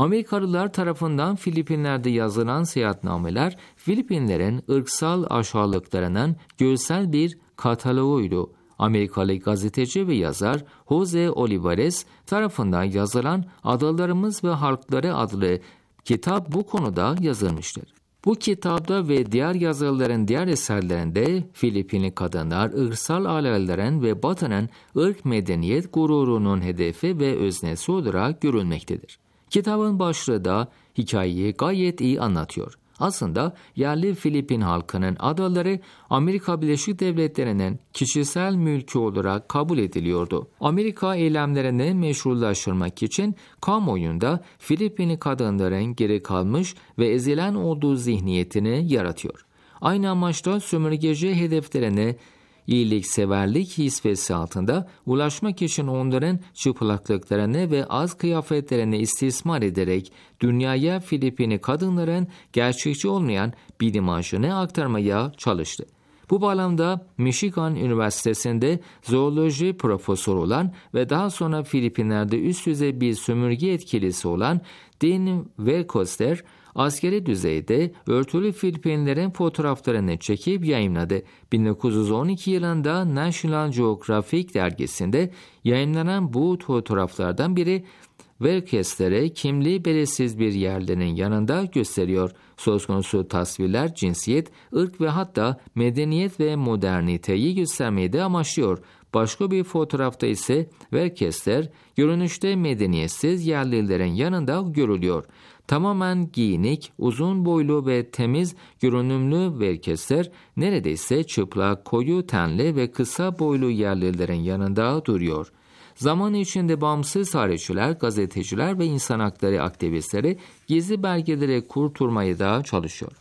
Amerikalılar tarafından Filipinler'de yazılan seyahatnameler, Filipinlerin ırksal aşağılıklarının görsel bir kataloğuydu. Amerikalı gazeteci ve yazar Jose Olivares tarafından yazılan Adalarımız ve Halkları adlı kitap bu konuda yazılmıştır. Bu kitapta ve diğer yazarların diğer eserlerinde Filipinli kadınlar ırksal alevlerin ve Batı'nın ırk medeniyet gururunun hedefi ve öznesi olarak görülmektedir. Kitabın başlığı da hikayeyi gayet iyi anlatıyor. Aslında yerli Filipin halkının adaları Amerika Birleşik Devletleri'nin kişisel mülkü olarak kabul ediliyordu. Amerika eylemlerini meşrulaştırmak için kamuoyunda Filipinli kadınların geri kalmış ve ezilen olduğu zihniyetini yaratıyor. Aynı amaçla sömürgeci hedeflerine iyilikseverlik hisvesi altında ulaşmak için onların çıplaklıklarını ve az kıyafetlerini istismar ederek dünyaya Filipinli kadınların gerçekçi olmayan bir imajını aktarmaya çalıştı. Bu bağlamda Michigan Üniversitesi'nde zooloji profesörü olan ve daha sonra Filipinler'de üst düzey bir sömürge etkilisi olan Dean Verkoster, askeri düzeyde örtülü Filipinlerin fotoğraflarını çekip yayımladı. 1912 yılında National Geographic dergisinde yayınlanan bu fotoğraflardan biri Verkoster'e kimliği belirsiz bir yerlinin yanında gösteriyor. Söz konusu tasvirler cinsiyet, ırk ve hatta medeniyet ve moderniteyi göstermeyi de amaçlıyor. Başka bir fotoğrafta ise Verkoster görünüşte medeniyetsiz yerlilerin yanında görülüyor. Tamamen giyinik, uzun boylu ve temiz görünümlü Verkoster neredeyse çıplak, koyu tenli ve kısa boylu yerlilerin yanında duruyor. Zaman içinde bağımsız tarihçiler, gazeteciler ve insan hakları aktivistleri gizli belgeleri kurtarmaya da çalışıyor.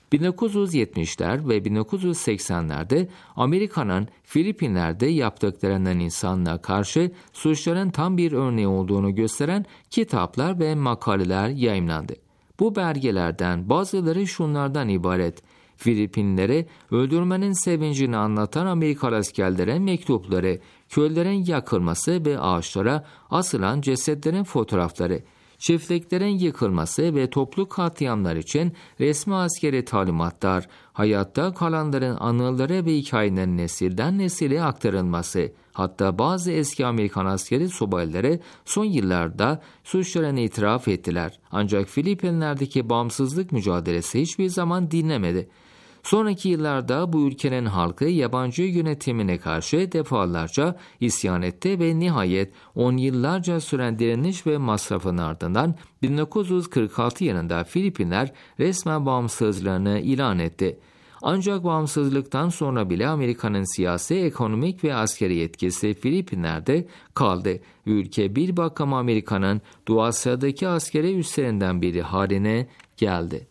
1970'ler ve 1980'lerde Amerika'nın Filipinler'de yaptıklarının insanlığa karşı suçların tam bir örneği olduğunu gösteren kitaplar ve makaleler yayımlandı. Bu belgelerden bazıları şunlardan ibaret: Filipinlere öldürmenin sevincini anlatan Amerikalı askerlerin mektupları, köylerin yakılması ve ağaçlara asılan cesetlerin fotoğrafları, çiftliklerin yıkılması ve toplu katliamlar için resmi askeri talimatlar, hayatta kalanların anıları ve hikayenin nesilden nesile aktarılması, hatta bazı eski Amerikan askeri subayları son yıllarda suçlarını itiraf ettiler. Ancak Filipinler'deki bağımsızlık mücadelesi hiçbir zaman dinlemedi. Sonraki yıllarda bu ülkenin halkı yabancı yönetimine karşı defalarca isyan etti ve nihayet 10 yıllarca süren direniş ve masrafın ardından 1946 yılında Filipinler resmen bağımsızlığını ilan etti. Ancak bağımsızlıktan sonra bile Amerika'nın siyasi, ekonomik ve askeri etkisi Filipinler'de kaldı. Ülke bir bakıma Amerika'nın Doğu Asya'daki askeri üslerinden biri haline geldi.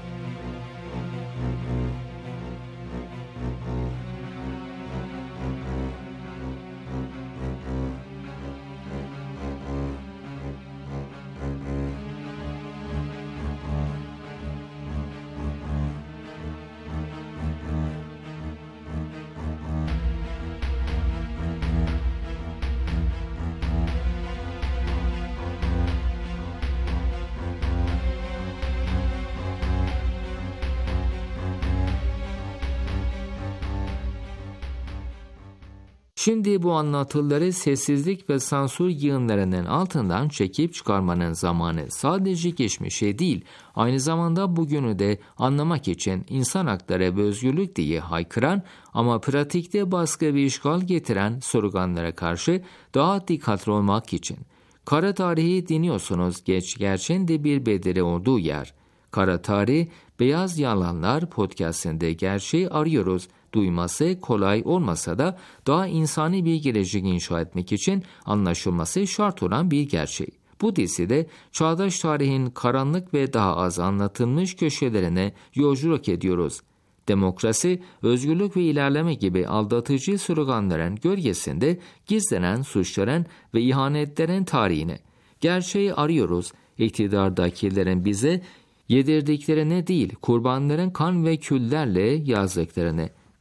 Şimdi bu anlatıları sessizlik ve sansür yığınlarının altından çekip çıkarmanın zamanı. Sadece geçmişe değil, aynı zamanda bugünü de anlamak için insan hakları ve özgürlük diye haykıran ama pratikte baskı ve işgal getiren sloganlara karşı daha dikkatli olmak için. Kara tarihi dinliyorsunuz, gerçeğin de bir bedeli olduğu yer. Kara Tarih, Beyaz Yalanlar podcast'inde gerçeği arıyoruz. Duyması kolay olmasa da daha insani bir gelecek inşa etmek için anlaşılması şart olan bir gerçeği. Bu dizide çağdaş tarihin karanlık ve daha az anlatılmış köşelerine yolculuk ediyoruz. Demokrasi, özgürlük ve ilerleme gibi aldatıcı sloganların gölgesinde gizlenen suçların ve ihanetlerin tarihine. Gerçeği arıyoruz, iktidardakilerin bize yedirdiklerine değil, kurbanların kan ve küllerle yazdıklarını.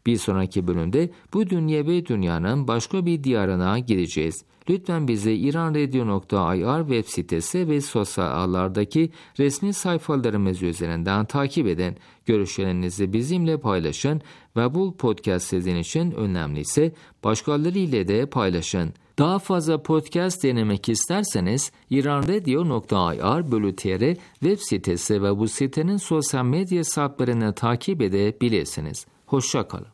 Bir sonraki bölümde bu dünyevi dünyanın başka bir diyarına gideceğiz. Lütfen bizi iranradio.ir web sitesi ve sosyal ağlardaki resmi sayfalarımız üzerinden takip edin. Görüşlerinizi bizimle paylaşın ve bu podcast sizin için önemliyse başkalarıyla de paylaşın. Daha fazla podcast denemek isterseniz iranradio.ir/tr web sitesi ve bu sitenin sosyal medya hesaplarını takip edebilirsiniz. Hoşça kalın.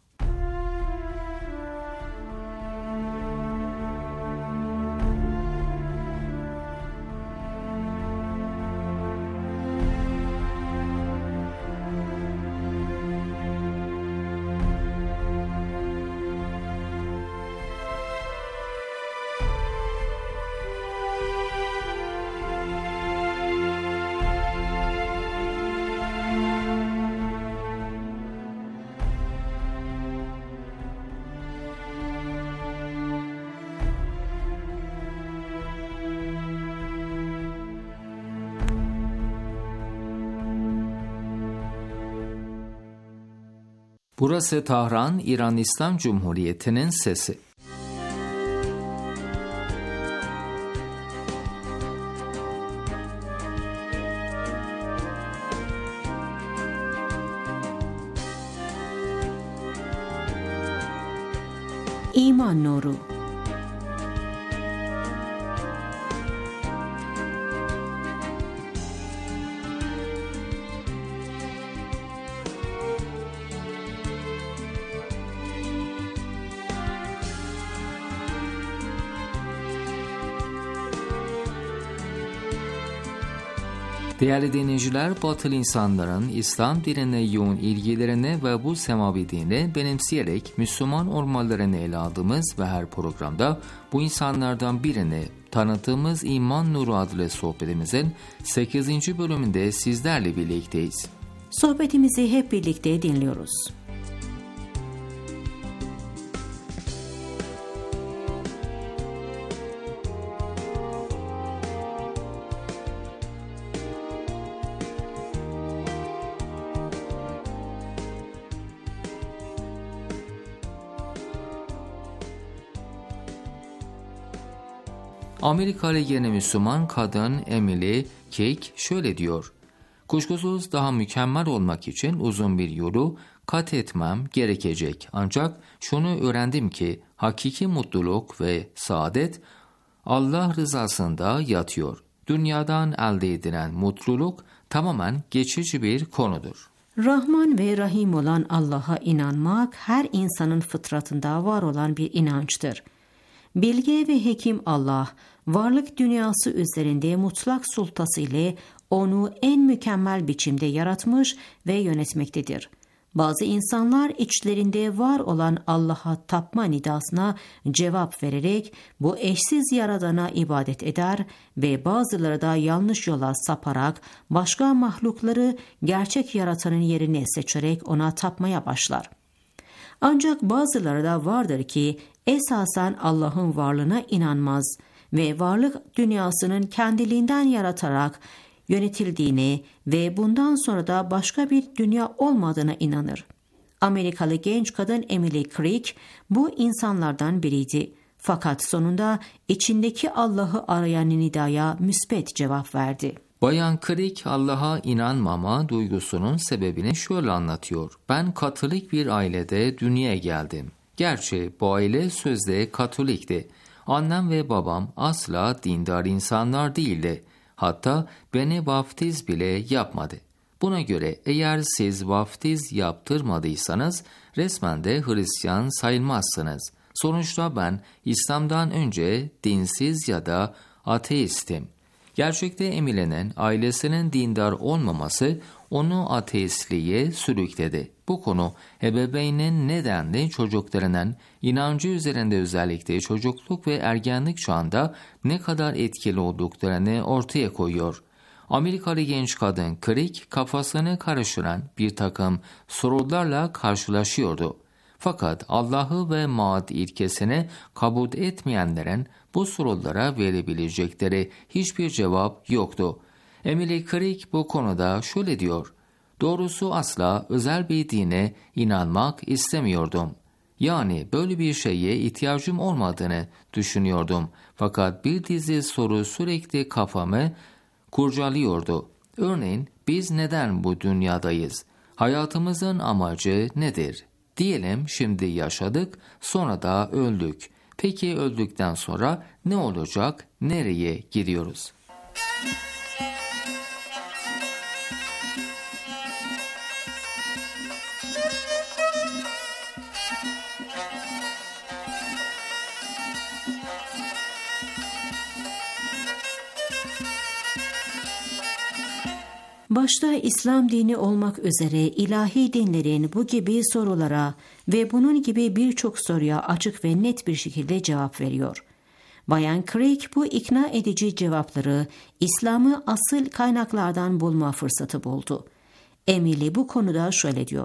Burası Tahran, İran İslam Cumhuriyeti'nin sesi. İman Nuru. Değerli dinleyiciler, Batılı insanların İslam dinine yoğun ilgilerini ve bu semavi dini benimseyerek Müslüman olmalarını ele aldığımız ve her programda bu insanlardan birini tanıttığımız İman Nuru adlı sohbetimizin 8. bölümünde sizlerle birlikteyiz. Sohbetimizi hep birlikte dinliyoruz. Amerikalı yeni Müslüman kadın Emily Keik şöyle diyor: "Kuşkusuz daha mükemmel olmak için uzun bir yolu kat etmem gerekecek. Ancak şunu öğrendim ki hakiki mutluluk ve saadet Allah rızasında yatıyor. Dünyadan elde edilen mutluluk tamamen geçici bir konudur." Rahman ve Rahim olan Allah'a inanmak her insanın fıtratında var olan bir inançtır. Bilge ve hekim Allah, varlık dünyası üzerinde mutlak sultası ile onu en mükemmel biçimde yaratmış ve yönetmektedir. Bazı insanlar içlerinde var olan Allah'a tapma nidasına cevap vererek bu eşsiz yaradana ibadet eder ve bazıları da yanlış yola saparak başka mahlukları gerçek yaratanın yerine seçerek ona tapmaya başlar. Ancak bazıları da vardır ki esasen Allah'ın varlığına inanmaz ve varlık dünyasının kendiliğinden yaratarak yönetildiğine ve bundan sonra da başka bir dünya olmadığına inanır. Amerikalı genç kadın Emily Keik bu insanlardan biriydi. Fakat sonunda içindeki Allah'ı arayan nidaya müspet cevap verdi. Bayan Keik Allah'a inanmama duygusunun sebebini şöyle anlatıyor: "Ben Katolik bir ailede dünyaya geldim. Gerçi bu aile sözde Katolikti. Annem ve babam asla dindar insanlar değildi. Hatta beni vaftiz bile yapmadı. Buna göre eğer siz vaftiz yaptırmadıysanız resmen de Hristiyan sayılmazsınız. Sonuçta ben İslam'dan önce dinsiz ya da ateistim." Gerçekte Emily'nin ailesinin dindar olmaması onu ateistliğe sürükledi. Bu konu ebeveynin nedenli çocuklarının inancı üzerinde özellikle çocukluk ve ergenlik çağında ne kadar etkili olduklarını ortaya koyuyor. Amerikalı genç kadın Keik kafasını karıştıran bir takım sorularla karşılaşıyordu. Fakat Allah'ı ve maad ilkesini kabul etmeyenlerin bu sorulara verebilecekleri hiçbir cevap yoktu. Emily Keik bu konuda şöyle diyor: Doğrusu asla özel bir dine inanmak istemiyordum. Yani böyle bir şeye ihtiyacım olmadığını düşünüyordum. Fakat bir dizi soru sürekli kafamı kurcalıyordu. Örneğin biz neden bu dünyadayız? Hayatımızın amacı nedir? Diyelim şimdi yaşadık, sonra da öldük. Peki öldükten sonra ne olacak? Nereye gidiyoruz? Başta İslam dini olmak üzere ilahi dinlerin bu gibi sorulara ve bunun gibi birçok soruya açık ve net bir şekilde cevap veriyor. Bayan Craig bu ikna edici cevapları İslam'ı asıl kaynaklardan bulma fırsatı buldu. Emily bu konuda şöyle diyor.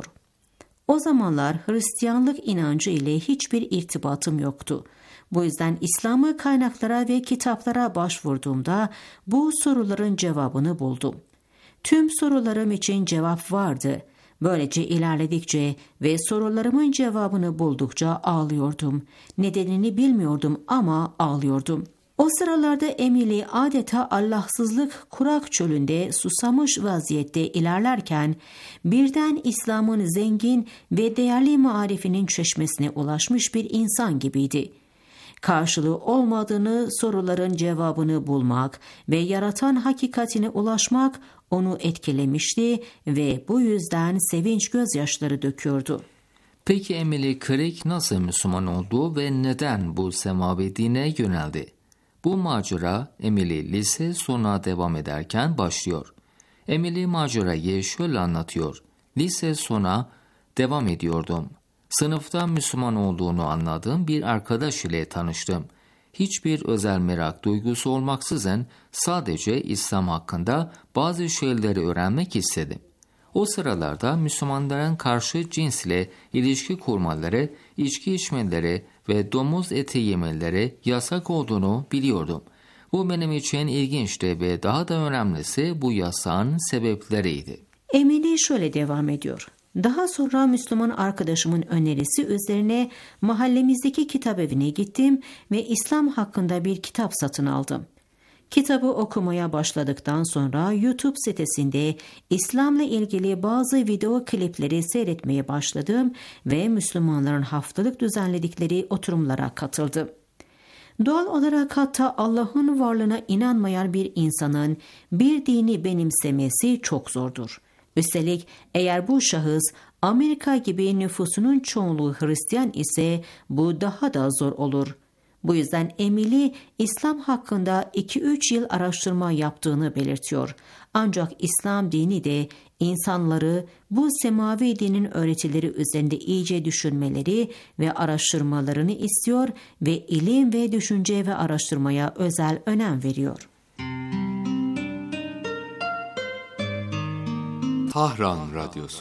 O zamanlar Hristiyanlık inancı ile hiçbir irtibatım yoktu. Bu yüzden İslam'ı kaynaklara ve kitaplara başvurduğumda bu soruların cevabını buldum. Tüm sorularım için cevap vardı. Böylece ilerledikçe ve sorularımın cevabını buldukça ağlıyordum. Nedenini bilmiyordum ama ağlıyordum. O sıralarda Emily adeta Allahsızlık kurak çölünde susamış vaziyette ilerlerken birden İslam'ın zengin ve değerli marifinin çeşmesine ulaşmış bir insan gibiydi. Karşılığı olmadığını, soruların cevabını bulmak ve yaratan hakikatine ulaşmak onu etkilemişti ve bu yüzden sevinç gözyaşları döküyordu. Peki Emily Craig nasıl Müslüman oldu ve neden bu semavi dine yöneldi? Bu macera Emily lise sonuna devam ederken başlıyor. Emily macerayı şöyle anlatıyor. Lise sona devam ediyordum. Sınıfta Müslüman olduğunu anladığım bir arkadaş ile tanıştım. Hiçbir özel merak duygusu olmaksızın sadece İslam hakkında bazı şeyleri öğrenmek istedim. O sıralarda Müslümanların karşı cinsle ilişki kurmaları, içki içmeleri ve domuz eti yemeleri yasak olduğunu biliyordum. Bu benim için ilginçti ve daha da önemlisi bu yasağın sebepleriydi. Emily şöyle devam ediyor. Daha sonra Müslüman arkadaşımın önerisi üzerine mahallemizdeki kitapevine gittim ve İslam hakkında bir kitap satın aldım. Kitabı okumaya başladıktan sonra YouTube sitesinde İslam'la ilgili bazı video klipleri seyretmeye başladım ve Müslümanların haftalık düzenledikleri oturumlara katıldım. Doğal olarak hatta Allah'ın varlığına inanmayan bir insanın bir dini benimsemesi çok zordur. Üstelik eğer bu şahıs Amerika gibi nüfusunun çoğunluğu Hristiyan ise bu daha da zor olur. Bu yüzden Emily İslam hakkında 2-3 yıl araştırma yaptığını belirtiyor. Ancak İslam dini de insanları bu semavi dinin öğretileri üzerinde iyice düşünmeleri ve araştırmalarını istiyor ve ilim ve düşünce ve araştırmaya özel önem veriyor. Tahran Radyosu.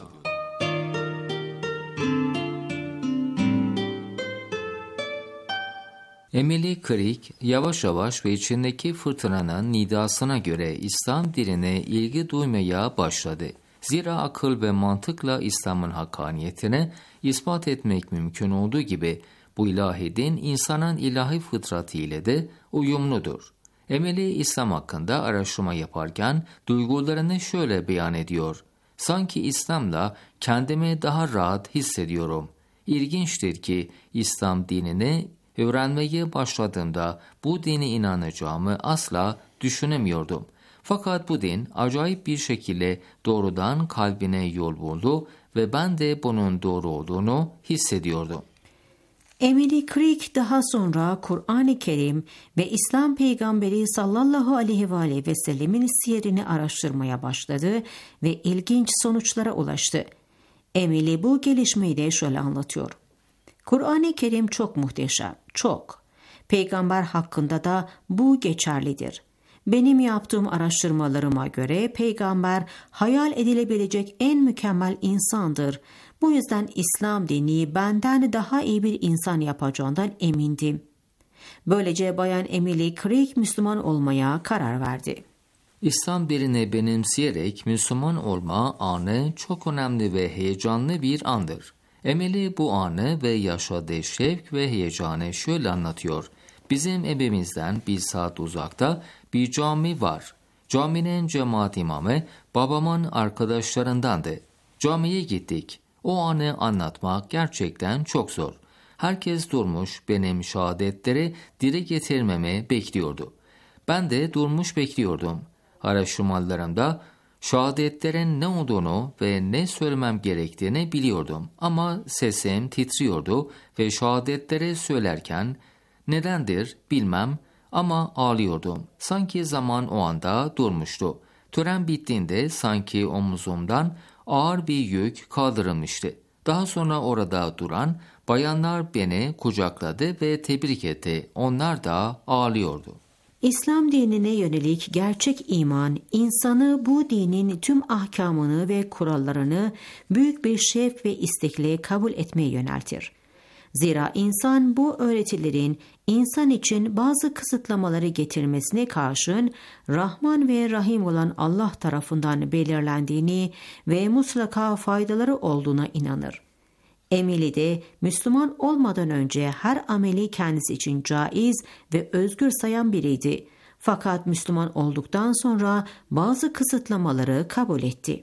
Emily Craig yavaş yavaş ve içindeki fırtınanın nidasına göre İslam dinine ilgi duymaya başladı. Zira akıl ve mantıkla İslam'ın hakkaniyetini ispat etmek mümkün olduğu gibi bu ilahi din insanın ilahi fıtratı ile de uyumludur. Emily İslam hakkında araştırma yaparken duygularını şöyle beyan ediyor. Sanki İslam'la kendimi daha rahat hissediyorum. İlginçtir ki İslam dinini öğrenmeye başladığımda bu dine inanacağımı asla düşünemiyordum. Fakat bu din acayip bir şekilde doğrudan kalbine yol buldu ve ben de bunun doğru olduğunu hissediyordum. Emily Craig daha sonra Kur'an-ı Kerim ve İslam peygamberi sallallahu aleyhi ve sellemin siyerini araştırmaya başladı ve ilginç sonuçlara ulaştı. Emily bu gelişmeyi de şöyle anlatıyor. Kur'an-ı Kerim çok muhteşem, çok. Peygamber hakkında da bu geçerlidir. Benim yaptığım araştırmalarıma göre peygamber hayal edilebilecek en mükemmel insandır. Bu yüzden İslam dini benden daha iyi bir insan yapacağından emindim. Böylece Bayan Emily Craig Müslüman olmaya karar verdi. İslam dinini benimseyerek Müslüman olma anı çok önemli ve heyecanlı bir andır. Emily bu anı ve yaşadığı şevk ve heyecanı şöyle anlatıyor. Bizim evimizden 1 saat uzakta bir cami var. Caminin cemaat imamı babamın arkadaşlarındandı. Camiye gittik. O anı anlatmak gerçekten çok zor. Herkes durmuş benim şehadetleri dile getirmemi bekliyordu. Ben de durmuş bekliyordum. Araştırmalarımda şehadetlerin ne olduğunu ve ne söylemem gerektiğini biliyordum. Ama sesim titriyordu ve şehadetleri söylerken nedendir bilmem ama ağlıyordum. Sanki zaman o anda durmuştu. Tören bittiğinde sanki omuzumdan ağır bir yük kaldırılmıştı. Daha sonra orada duran bayanlar beni kucakladı ve tebrik etti. Onlar da ağlıyordu. İslam dinine yönelik gerçek iman, insanı bu dinin tüm ahkamını ve kurallarını büyük bir şevk ve istekle kabul etmeye yöneltir. Zira insan bu öğretilerin insan için bazı kısıtlamaları getirmesine karşın Rahman ve Rahim olan Allah tarafından belirlendiğini ve mutlaka faydaları olduğuna inanır. Emily de Müslüman olmadan önce her ameli kendisi için caiz ve özgür sayan biriydi. Fakat Müslüman olduktan sonra bazı kısıtlamaları kabul etti.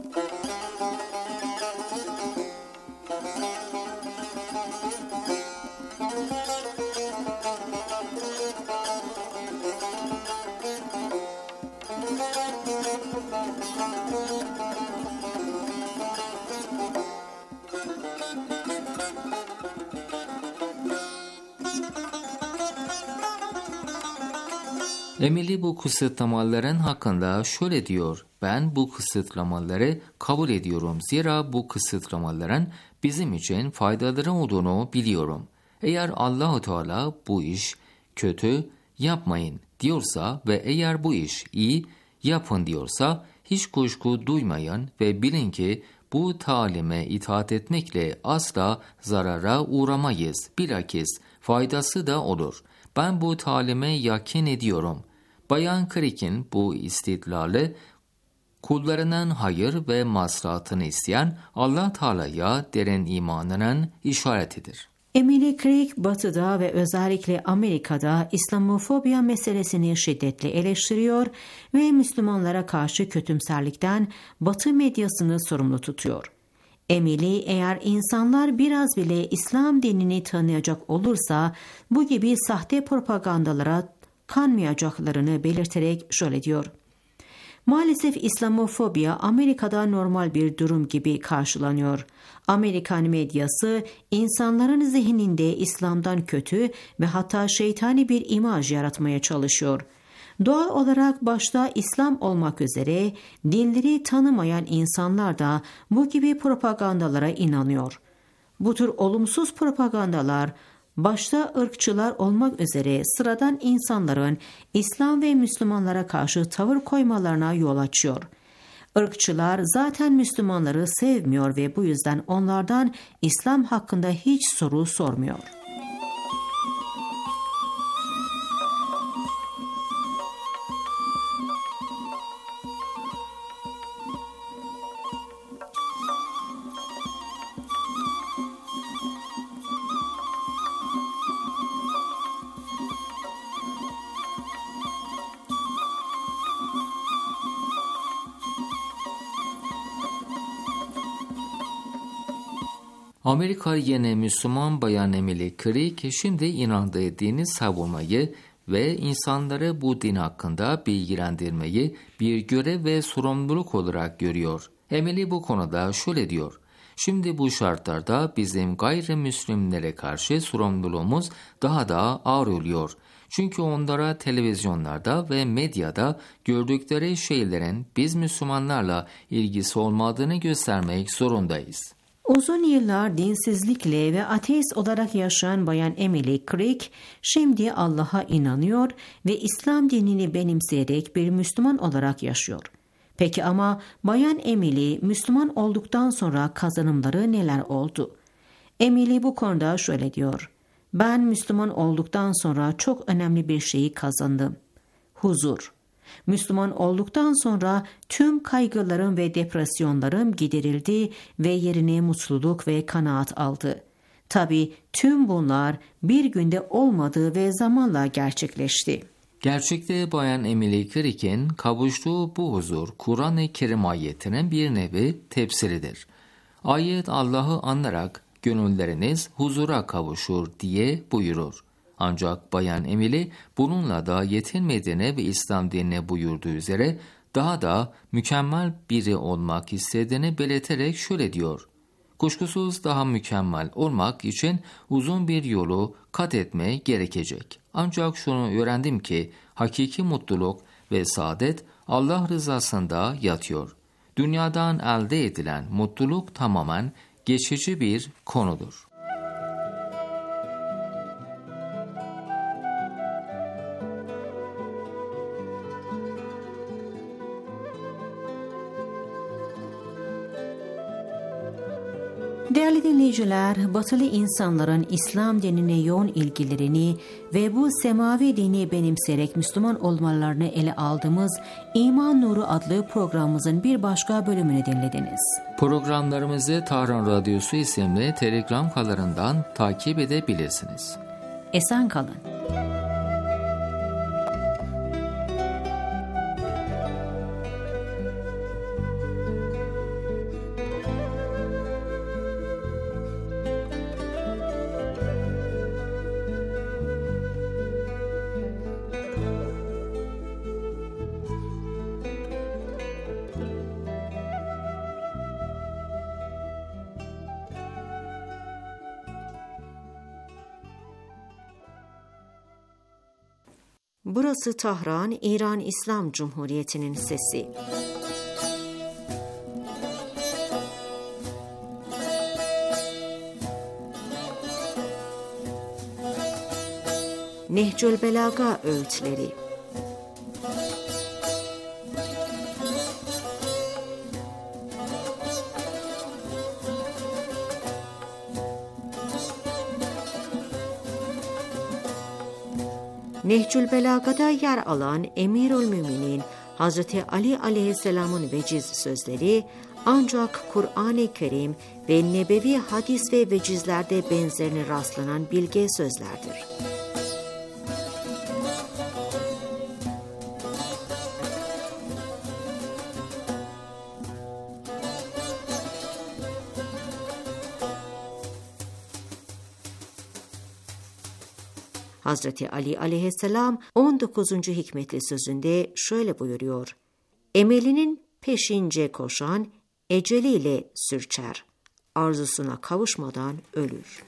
Emily bu kısıtlamaların hakkında şöyle diyor. Ben bu kısıtlamaları kabul ediyorum. Zira bu kısıtlamaların bizim için faydaları olduğunu biliyorum. Eğer Allah-u Teala bu iş kötü yapmayın diyorsa ve eğer bu iş iyi yapın diyorsa hiç kuşku duymayın ve bilin ki bu talime itaat etmekle asla zarara uğramayız. Bilakis faydası da olur. Ben bu talime yakin ediyorum. Bayan Crick'in bu istidlali kullarının hayır ve maslahatını isteyen Allah Teala'ya derin imanının işaretidir. Emily Crick, Batı'da ve özellikle Amerika'da İslamofobiya meselesini şiddetle eleştiriyor ve Müslümanlara karşı kötümserlikten Batı medyasını sorumlu tutuyor. Emily, eğer insanlar biraz bile İslam dinini tanıyacak olursa bu gibi sahte propagandalara kanmayacaklarını belirterek şöyle diyor. Maalesef İslamofobiya Amerika'da normal bir durum gibi karşılanıyor. Amerikan medyası insanların zihninde İslam'dan kötü ve hatta şeytani bir imaj yaratmaya çalışıyor. Doğal olarak başta İslam olmak üzere dinleri tanımayan insanlar da bu gibi propagandalara inanıyor. Bu tür olumsuz propagandalar başta ırkçılar olmak üzere sıradan insanların İslam ve Müslümanlara karşı tavır koymalarına yol açıyor. Irkçılar zaten Müslümanları sevmiyor ve bu yüzden onlardan İslam hakkında hiç soru sormuyor. Amerika yeni Müslüman bayan Emily Crick şimdi inandığı dini savunmayı ve insanları bu din hakkında bilgilendirmeyi bir görev ve sorumluluk olarak görüyor. Emily bu konuda şöyle diyor. Şimdi bu şartlarda bizim gayrimüslimlere karşı sorumluluğumuz daha da ağır oluyor. Çünkü onlara televizyonlarda ve medyada gördükleri şeylerin biz Müslümanlarla ilgisi olmadığını göstermek zorundayız. Uzun yıllar dinsizlikle ve ateist olarak yaşayan bayan Emily Crick şimdi Allah'a inanıyor ve İslam dinini benimseyerek bir Müslüman olarak yaşıyor. Peki ama bayan Emily Müslüman olduktan sonra kazanımları neler oldu? Emily bu konuda şöyle diyor. Ben Müslüman olduktan sonra çok önemli bir şeyi kazandım. Huzur. Müslüman olduktan sonra tüm kaygılarım ve depresyonlarım giderildi ve yerine mutluluk ve kanaat aldı. Tabii tüm bunlar bir günde olmadı ve zamanla gerçekleşti. Gerçekte Bayan Emily Crick'in kavuştuğu bu huzur, Kur'an-ı Kerim ayetinin bir nevi tefsiridir. Ayet Allah'ı anarak gönülleriniz huzura kavuşur diye buyurur. Ancak Bayan Emily bununla da yetinmediğini ve İslam dinine buyurduğu üzere daha da mükemmel biri olmak istediğini belirterek şöyle diyor. Kuşkusuz daha mükemmel olmak için uzun bir yolu kat etmeye gerekecek. Ancak şunu öğrendim ki hakiki mutluluk ve saadet Allah rızasında yatıyor. Dünyadan elde edilen mutluluk tamamen geçici bir konudur. Değerli dinleyiciler, batılı insanların İslam dinine yoğun ilgilerini ve bu semavi dini benimseyerek Müslüman olmalarını ele aldığımız İman Nuru adlı programımızın bir başka bölümünü dinlediniz. Programlarımızı Tahran Radyosu isimli Telegram kanalından takip edebilirsiniz. Esen kalın. Burası Tahran, İran İslam Cumhuriyeti'nin sesi. Nehcül Belaga öğütleri. Nehcül Belaga'da yer alan Emirülmüminin Hazreti Ali aleyhisselamın veciz sözleri ancak Kur'an-ı Kerim ve nebevi hadis ve vecizlerde benzerine rastlanan bilge sözlerdir. Hazreti Ali aleyhisselam 19. hikmetli sözünde şöyle buyuruyor. Emelinin peşince koşan eceliyle sürçer, arzusuna kavuşmadan ölür.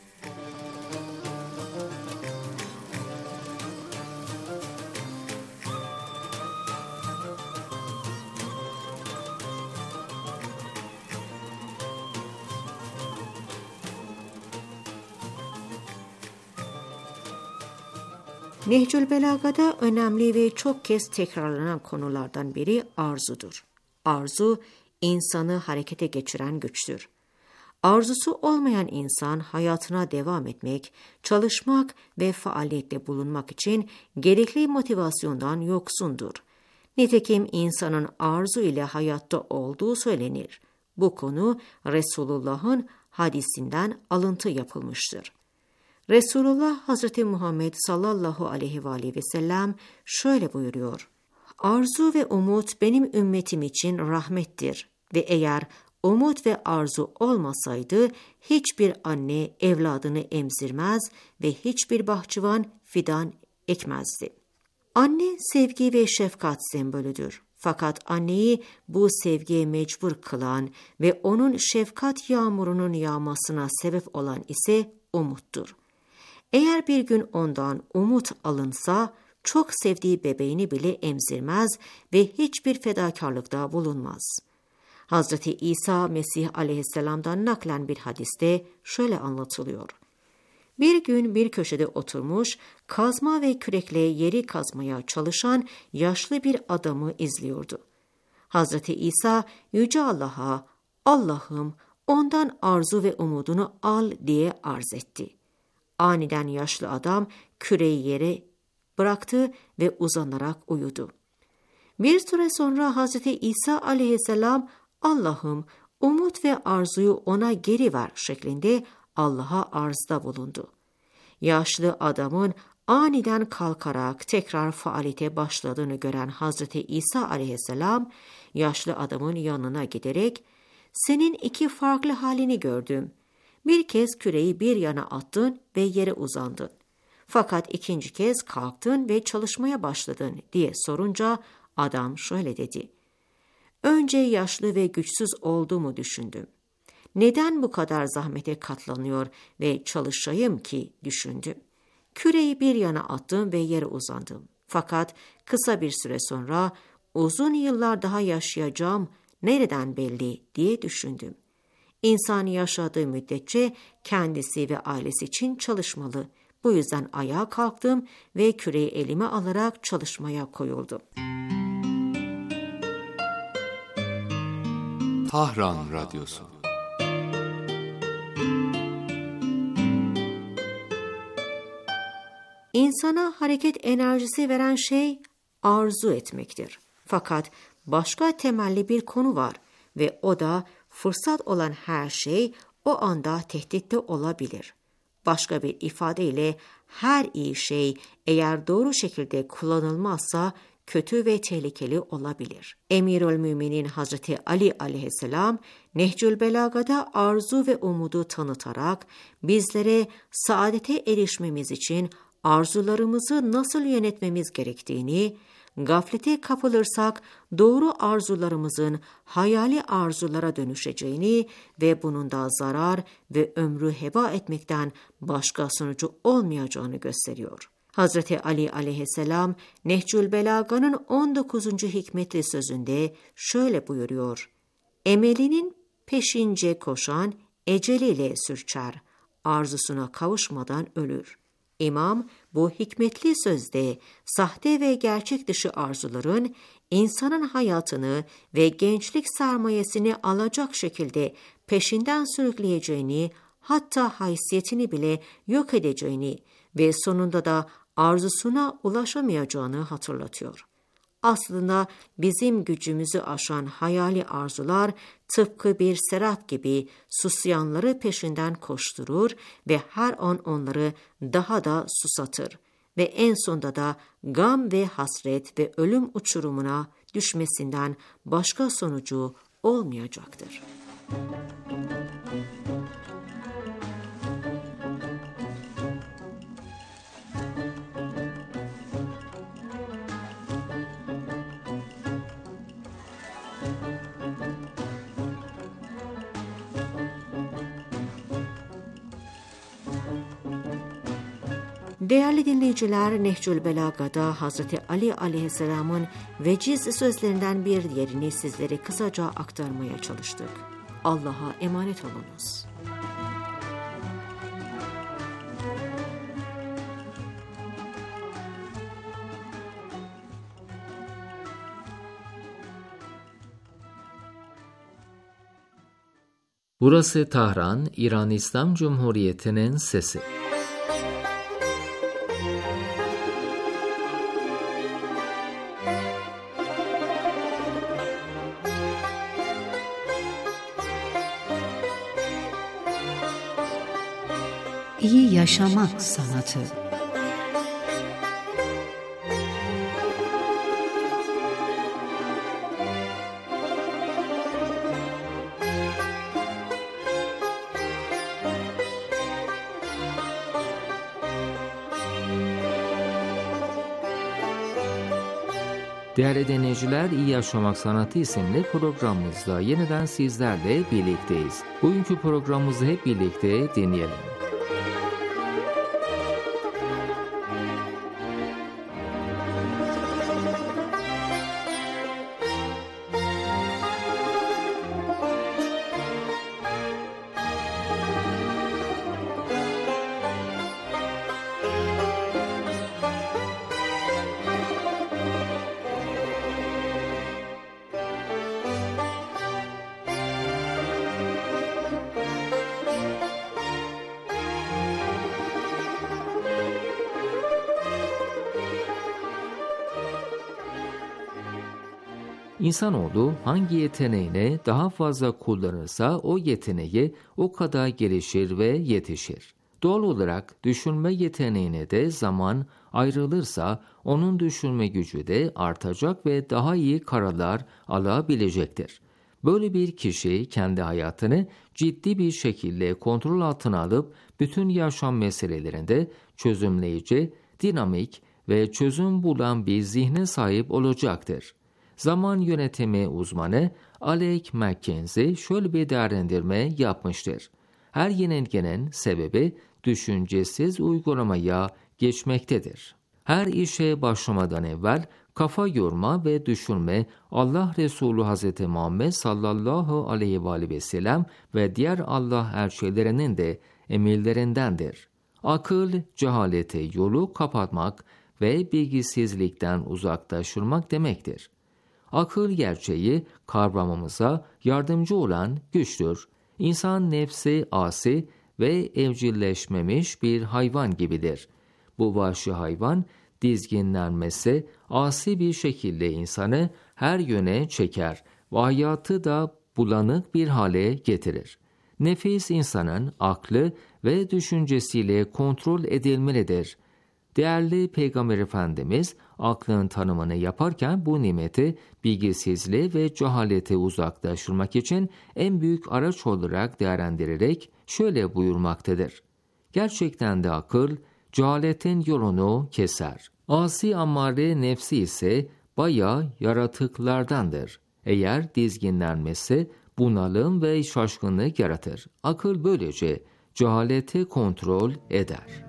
Nehcül Belaga'da önemli ve çok kez tekrarlanan konulardan biri arzudur. Arzu, insanı harekete geçiren güçtür. Arzusu olmayan insan hayatına devam etmek, çalışmak ve faaliyette bulunmak için gerekli motivasyondan yoksundur. Nitekim insanın arzu ile hayatta olduğu söylenir. Bu konu Resulullah'ın hadisinden alıntı yapılmıştır. Resulullah Hazreti Muhammed sallallahu aleyhi ve sellem şöyle buyuruyor. Arzu ve umut benim ümmetim için rahmettir ve eğer umut ve arzu olmasaydı hiçbir anne evladını emzirmez ve hiçbir bahçıvan fidan ekmezdi. Anne sevgi ve şefkat sembolüdür. Fakat anneyi bu sevgiye mecbur kılan ve onun şefkat yağmurunun yağmasına sebep olan ise umuttur. Eğer bir gün ondan umut alınsa, çok sevdiği bebeğini bile emzirmez ve hiçbir fedakarlıkta bulunmaz. Hazreti İsa Mesih aleyhisselamdan naklen bir hadiste şöyle anlatılıyor. Bir gün bir köşede oturmuş, kazma ve kürekle yeri kazmaya çalışan yaşlı bir adamı izliyordu. Hazreti İsa Yüce Allah'a, Allah'ım ondan arzu ve umudunu al diye arz etti. Aniden yaşlı adam küreği yere bıraktı ve uzanarak uyudu. Bir süre sonra Hazreti İsa aleyhisselam Allah'ım umut ve arzuyu ona geri ver şeklinde Allah'a arzda bulundu. Yaşlı adamın aniden kalkarak tekrar faaliyete başladığını gören Hazreti İsa aleyhisselam yaşlı adamın yanına giderek senin iki farklı halini gördüm. Bir kez küreyi bir yana attın ve yere uzandın. Fakat ikinci kez kalktın ve çalışmaya başladın diye sorunca adam şöyle dedi. Önce yaşlı ve güçsüz olduğumu düşündüm. Neden bu kadar zahmete katlanıyor ve çalışayım ki düşündüm. Küreyi bir yana attım ve yere uzandım. Fakat kısa bir süre sonra uzun yıllar daha yaşayacağım nereden belli diye düşündüm. İnsan yaşadığı müddetçe kendisi ve ailesi için çalışmalı. Bu yüzden ayağa kalktım ve küreyi elime alarak çalışmaya koyuldum. Tahran Radyosu. İnsana hareket enerjisi veren şey arzu etmektir. Fakat başka temelli bir konu var ve o da fırsat olan her şey o anda tehditte olabilir. Başka bir ifadeyle her iyi şey eğer doğru şekilde kullanılmazsa kötü ve tehlikeli olabilir. Emirülmüminin Hazreti Ali aleyhisselam Nehcül Belaga'da arzu ve umudu tanıtarak bizlere saadete erişmemiz için arzularımızı nasıl yönetmemiz gerektiğini, gaflete kapılırsak doğru arzularımızın hayali arzulara dönüşeceğini ve bunun da zarar ve ömrü heba etmekten başka sonucu olmayacağını gösteriyor. Hazreti Ali aleyhisselam Nehcül Belaga'nın 19. hikmetli sözünde şöyle buyuruyor. Emelinin peşince koşan eceliyle sürçer, arzusuna kavuşmadan ölür. İmam bu hikmetli sözde sahte ve gerçek dışı arzuların insanın hayatını ve gençlik sermayesini alacak şekilde peşinden sürükleyeceğini, hatta haysiyetini bile yok edeceğini ve sonunda da arzusuna ulaşamayacağını hatırlatıyor. Aslında bizim gücümüzü aşan hayali arzular tıpkı bir serat gibi susayanları peşinden koşturur ve her an onları daha da susatır ve en sonunda da gam ve hasret ve ölüm uçurumuna düşmesinden başka sonucu olmayacaktır. Değerli dinleyiciler, Nehcül Belaga'da Hazreti Ali aleyhisselamın veciz sözlerinden bir diğerini sizlere kısaca aktarmaya çalıştık. Allah'a emanet olunuz. Burası Tahran, İran İslam Cumhuriyeti'nin sesi. İyi yaşamak sanatı. Değerli dinleyiciler, İyi Yaşamak Sanatı isimli programımızda yeniden sizlerle birlikteyiz. Bugünkü programımızı hep birlikte dinleyelim. İnsanoğlu hangi yeteneğini daha fazla kullanırsa o yeteneği o kadar gelişir ve yetişir. Doğal olarak düşünme yeteneğine de zaman ayrılırsa onun düşünme gücü de artacak ve daha iyi kararlar alabilecektir. Böyle bir kişi kendi hayatını ciddi bir şekilde kontrol altına alıp bütün yaşam meselelerinde çözümleyici, dinamik ve çözüm bulan bir zihne sahip olacaktır. Zaman yönetimi uzmanı Alec McKenzie şöyle bir değerlendirme yapmıştır. Her yenilginin sebebi düşüncesiz uygulamaya geçmektedir. Her işe başlamadan evvel kafa yorma ve düşünme Allah Resulü Hz. Muhammed sallallahu aleyhi ve sellem ve diğer Allah elçilerinin de emirlerindendir. Akıl, cehalete yolu kapatmak ve bilgisizlikten uzaklaştırmak demektir. Akıl gerçeği kavramamıza yardımcı olan güçtür. İnsan nefsi asi ve evcilleşmemiş bir hayvan gibidir. Bu vahşi hayvan dizginlenmesi asi bir şekilde insanı her yöne çeker ve hayatı da bulanık bir hale getirir. Nefis insanın aklı ve düşüncesiyle kontrol edilmelidir. Değerli Peygamber Efendimiz aklın tanımını yaparken bu nimeti bilgisizliği ve cehalete uzaklaştırmak için en büyük araç olarak değerlendirerek şöyle buyurmaktadır. Gerçekten de akıl cehaletin yolunu keser. Asi ammare nefsi ise bayağı yaratıklardandır. Eğer dizginlenmesi bunalım ve şaşkınlık yaratır. Akıl böylece cehaleti kontrol eder.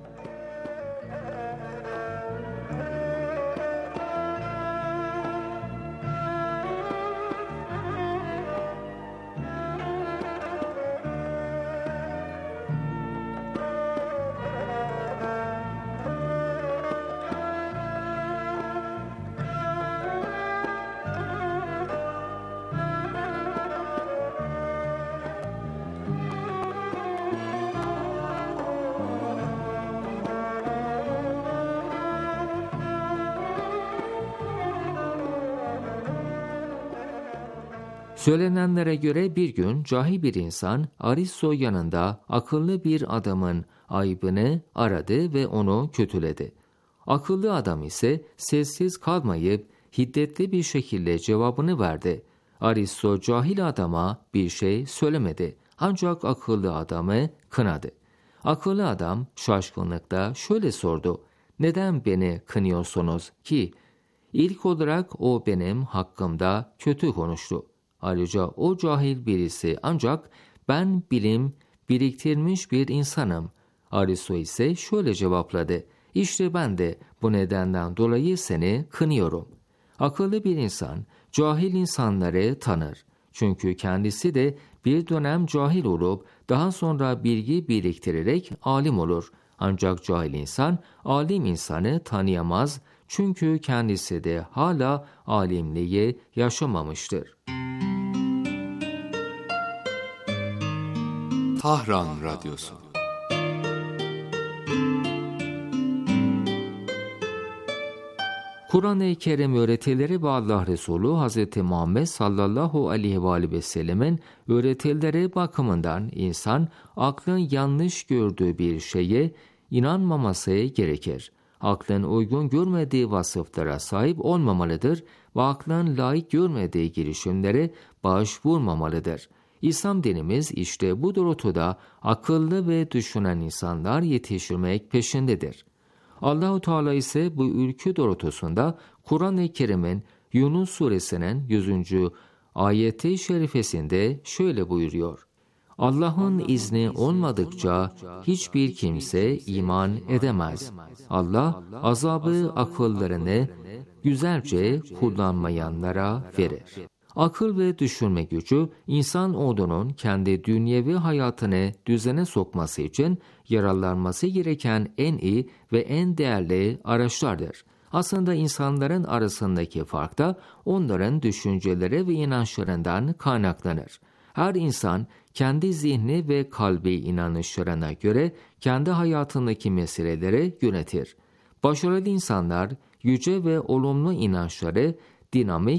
Söylenenlere göre bir gün cahil bir insan Aristo yanında akıllı bir adamın ayıbını aradı ve onu kötüledi. Akıllı adam ise sessiz kalmayıp hiddetli bir şekilde cevabını verdi. Aristo cahil adama bir şey söylemedi ancak akıllı adamı kınadı. Akıllı adam şaşkınlıkla şöyle sordu: "Neden beni kınıyorsunuz ki?" İlk olarak o benim hakkımda kötü konuştu. Ayrıca o cahil birisi ancak ben bilim biriktirmiş bir insanım. Aristo ise şöyle cevapladı: "İşte ben de bu nedenden dolayı seni kınıyorum." Akıllı bir insan cahil insanları tanır. Çünkü kendisi de bir dönem cahil olup daha sonra bilgi biriktirerek alim olur. Ancak cahil insan alim insanı tanıyamaz çünkü kendisi de hala alimliği yaşamamıştır. Tahran Radyosu. Kur'an-ı Kerim öğretileri ve Allah Resulü Hz. Muhammed sallallahu aleyhi ve sellemin öğretileri bakımından insan aklın yanlış gördüğü bir şeye inanmaması gerekir. Aklın uygun görmediği vasıflara sahip olmamalıdır ve aklın layık görmediği girişimlere başvurmamalıdır. İslam dinimiz işte bu doğrultuda akıllı ve düşünen insanlar yetiştirmek peşindedir. Allah-u Teala ise bu ülkü doğrultusunda Kur'an-ı Kerim'in Yunus suresinin 100. ayeti şerifesinde şöyle buyuruyor: Allah'ın izni olmadıkça hiçbir kimse iman edemez. Allah azabı akıllarını güzelce kullanmayanlara verir. Akıl ve düşünme gücü, insan oğlunun kendi dünyevi hayatını düzene sokması için yararlanması gereken en iyi ve en değerli araçlardır. Aslında insanların arasındaki fark da onların düşünceleri ve inançlarından kaynaklanır. Her insan kendi zihni ve kalbi inanışlarına göre kendi hayatındaki meseleleri yönetir. Başarılı insanlar yüce ve olumlu inançları dinamik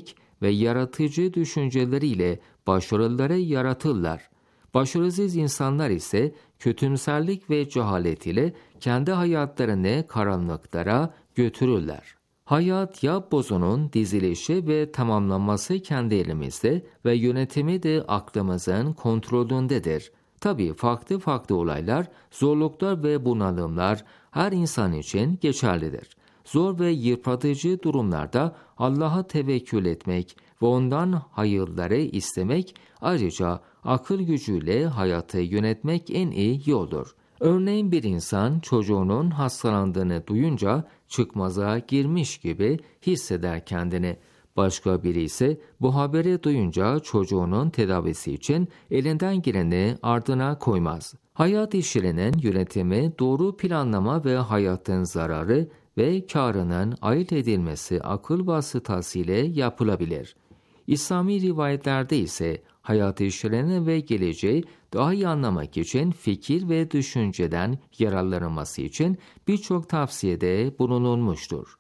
ve yaratıcı düşünceleriyle başarıları yaratırlar. Başarısız insanlar ise kötümserlik ve cehalet ile kendi hayatlarını karanlıklara götürürler. Hayat yapbozunun dizilişi ve tamamlanması kendi elimizde ve yönetimi de aklımızın kontrolündedir. Tabii farklı farklı olaylar, zorluklar ve bunalımlar her insan için geçerlidir. Zor ve yıpratıcı durumlarda Allah'a tevekkül etmek ve ondan hayırları istemek, ayrıca akıl gücüyle hayatı yönetmek en iyi yoldur. Örneğin bir insan çocuğunun hastalandığını duyunca çıkmaza girmiş gibi hisseder kendini. Başka biri ise bu haberi duyunca çocuğunun tedavisi için elinden geleni ardına koymaz. Hayat işlerinin yönetimi, doğru planlama ve hayatın zararı ve kârının ayırt edilmesi akıl vasıtasıyla yapılabilir. İslami rivayetlerde ise hayat işlerini ve geleceği daha iyi anlamak için fikir ve düşünceden yararlanılması için birçok tavsiyede bulunulmuştur.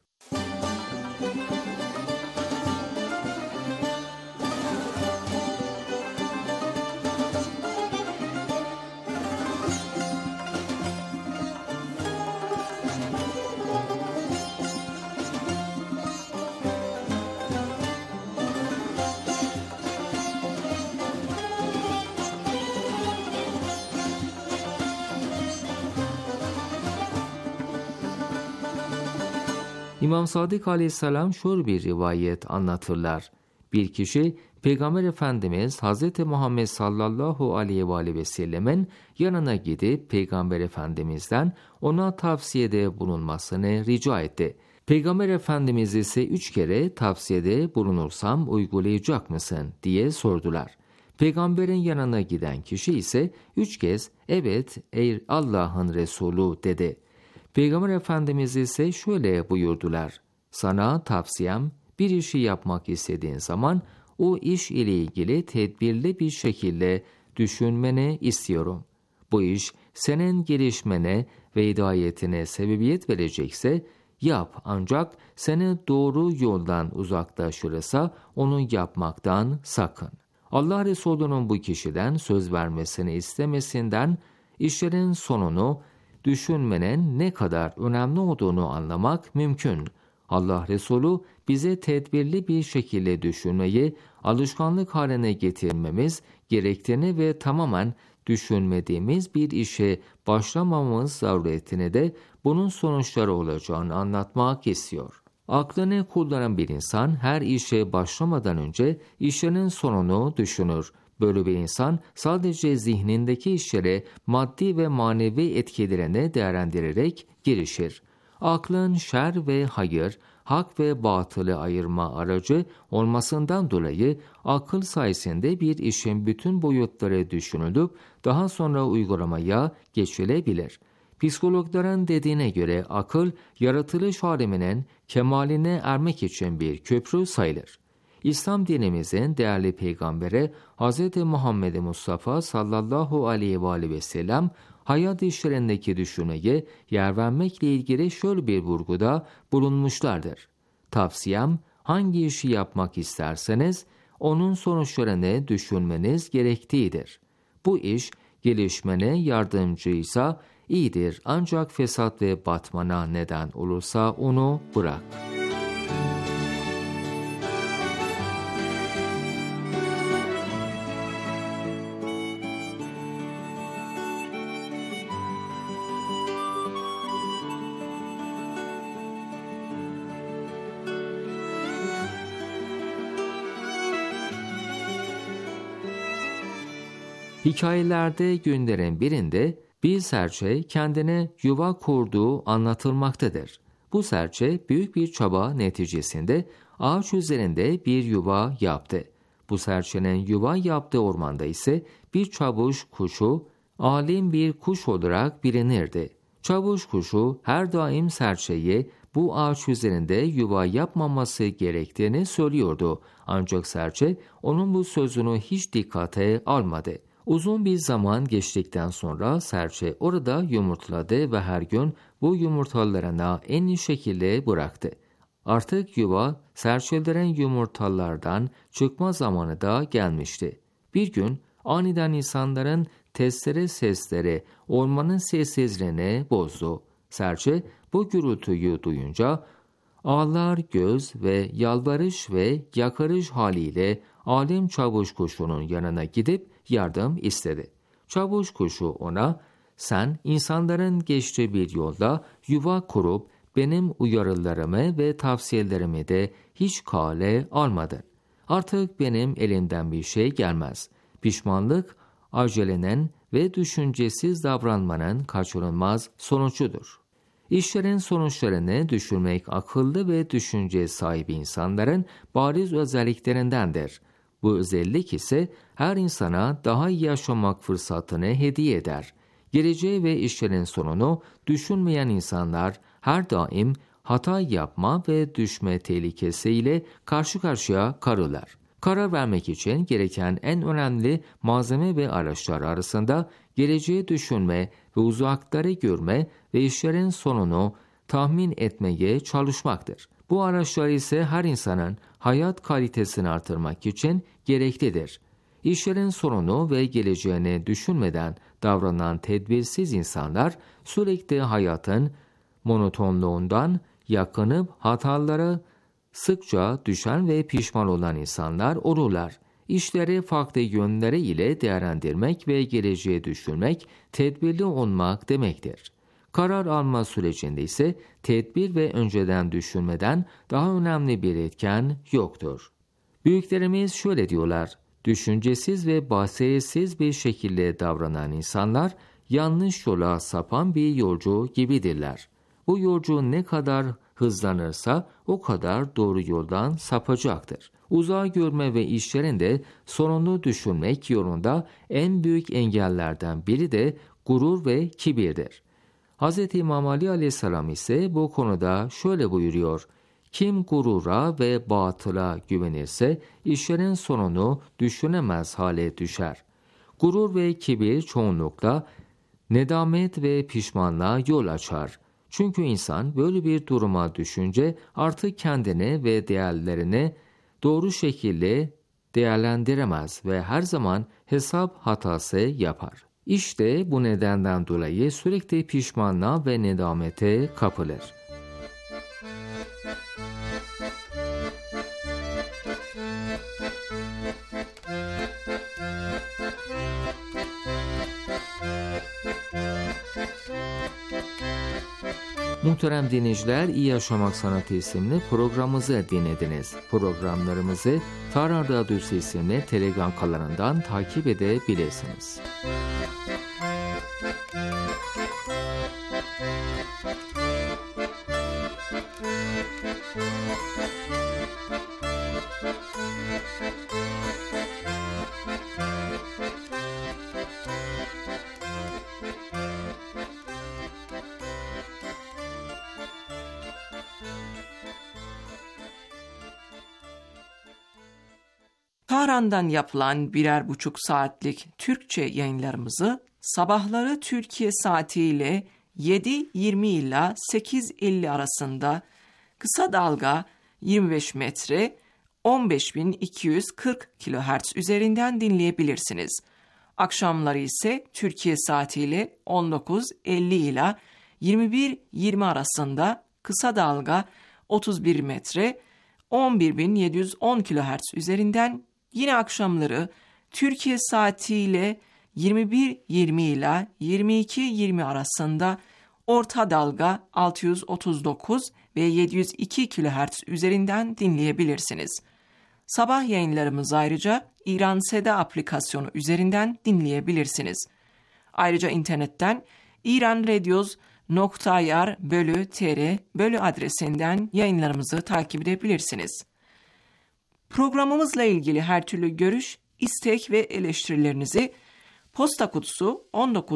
İmam Sadık Aleyhisselam şöyle bir rivayet anlatırlar. Bir kişi Peygamber Efendimiz Hz. Muhammed sallallahu aleyhi ve sellemin yanına gidip Peygamber Efendimiz'den ona tavsiyede bulunmasını rica etti. Peygamber Efendimiz ise 3 kere tavsiyede bulunursam uygulayacak mısın diye sordular. Peygamberin yanına giden kişi ise 3 kez evet ey Allah'ın Resulü dedi. Peygamber Efendimiz ise şöyle buyurdular. Sana tavsiyem bir işi yapmak istediğin zaman o iş ile ilgili tedbirli bir şekilde düşünmeni istiyorum. Bu iş senin gelişmene ve hidayetine sebebiyet verecekse yap, ancak seni doğru yoldan uzaklaştırırsa onu yapmaktan sakın. Allah Resulü'nün bu kişiden söz vermesini istemesinden işlerin sonunu düşünmenin ne kadar önemli olduğunu anlamak mümkün. Allah Resulü bize tedbirli bir şekilde düşünmeyi alışkanlık haline getirmemiz gerektiğini ve tamamen düşünmediğimiz bir işe başlamamız zaruretini de bunun sonuçları olacağını anlatmak istiyor. Aklını kullanan bir insan her işe başlamadan önce işinin sonunu düşünür. Böyle bir insan sadece zihnindeki işlere maddi ve manevi etkilerini değerlendirerek girişir. Aklın şer ve hayır, hak ve batılı ayırma aracı olmasından dolayı akıl sayesinde bir işin bütün boyutları düşünülüp daha sonra uygulamaya geçilebilir. Psikologların dediğine göre akıl, yaratılış aleminin kemaline ermek için bir köprü sayılır. İslam dinimizin değerli peygamberi Hz. Muhammed Mustafa sallallahu aleyhi ve sellem hayat işlerindeki düşünceye yer vermekle ilgili şöyle bir vurguda bulunmuşlardır. Tavsiyem, hangi işi yapmak isterseniz onun sonuçlarını düşünmeniz gerektiğidir. Bu iş gelişmene yardımcıysa iyidir, ancak fesat ve batmana neden olursa onu bırak. Hikayelerde günlerin birinde bir serçe kendine yuva kurduğu anlatılmaktadır. Bu serçe büyük bir çaba neticesinde ağaç üzerinde bir yuva yaptı. Bu serçenin yuva yaptığı ormanda ise bir çavuş kuşu alim bir kuş olarak bilinirdi. Çavuş kuşu her daim serçeye bu ağaç üzerinde yuva yapmaması gerektiğini söylüyordu. Ancak serçe onun bu sözünü hiç dikkate almadı. Uzun bir zaman geçtikten sonra serçe orada yumurtladı ve her gün bu yumurtalarına en iyi şekilde bıraktı. Artık yuva serçelerin yumurtalardan çıkma zamanı da gelmişti. Bir gün aniden insanların testere sesleri ormanın sessizliğini bozdu. Serçe bu gürültüyü duyunca ağlar göz ve yalvarış ve yakarış haliyle alim çavuş kuşunun yanına gidip yardım istedi. Çavuş kuşu ona, "Sen insanların geçtiği bir yolda yuva kurup benim uyarılarımı ve tavsiyelerimi de hiç kale almadın. Artık benim elimden bir şey gelmez. Pişmanlık, acelenin ve düşüncesiz davranmanın kaçınılmaz sonucudur. İşlerin sonuçlarını düşünmek akıllı ve düşünce sahibi insanların bariz özelliklerindendir. Bu özellik ise her insana daha iyi yaşamak fırsatını hediye eder. Geleceği ve işlerin sonunu düşünmeyen insanlar her daim hata yapma ve düşme tehlikesiyle karşı karşıya kalırlar. Karar vermek için gereken en önemli malzeme ve araçlar arasında geleceği düşünme ve uzakları görme ve işlerin sonunu tahmin etmeye çalışmaktır. Bu araçlar ise her insanın hayat kalitesini artırmak için gereklidir. İşlerin sonunu ve geleceğini düşünmeden davranan tedbirsiz insanlar sürekli hayatın monotonluğundan yakınıp hatalara sıkça düşen ve pişman olan insanlar olurlar. İşleri farklı yönleri ile değerlendirmek ve geleceğe düşünmek, tedbirli olmak demektir. Karar alma sürecinde ise tedbir ve önceden düşünmeden daha önemli bir etken yoktur. Büyüklerimiz şöyle diyorlar: düşüncesiz ve basiretsiz bir şekilde davranan insanlar yanlış yola sapan bir yolcu gibidirler. Bu yolcu ne kadar hızlanırsa o kadar doğru yoldan sapacaktır. Uzağı görme ve işlerinde sonunu düşünmek yolunda en büyük engellerden biri de gurur ve kibirdir. Hz. İmam Ali Aleyhisselam ise bu konuda şöyle buyuruyor: "Kim gurura ve batıla güvenirse işlerin sonunu düşünemez hale düşer." Gurur ve kibir çoğunlukla nedamet ve pişmanlığa yol açar. Çünkü insan böyle bir duruma düşünce artık kendini ve değerlerini doğru şekilde değerlendiremez ve her zaman hesap hatası yapar. İşte bu nedenden dolayı sürekli pişmanlığa ve nedamete kapılır. Muhterem dinleyiciler, İyi Yaşamak Sanatı isimli programımızı dinlediniz. Programlarımızı Tahran Radyosu isimli Telegram kanalından takip edebilirsiniz. Tahran'dan yapılan 1,5 saatlik Türkçe yayınlarımızı sabahları Türkiye saatiyle 7:20 ila 8:50 arasında kısa dalga 25 metre 15.240 kHz üzerinden dinleyebilirsiniz. Akşamları ise Türkiye saatiyle 19:50 ila 21:20 arasında kısa dalga 31 metre 11.710 kHz üzerinden, yine akşamları Türkiye saatiyle 21:20 ila 22:20 arasında orta dalga 639 ve 702 kHz üzerinden dinleyebilirsiniz. Sabah yayınlarımızı ayrıca İran Seda aplikasyonu üzerinden dinleyebilirsiniz. Ayrıca internetten iranradyos.ir/tr adresinden yayınlarımızı takip edebilirsiniz. Programımızla ilgili her türlü görüş, istek ve eleştirilerinizi posta kutusu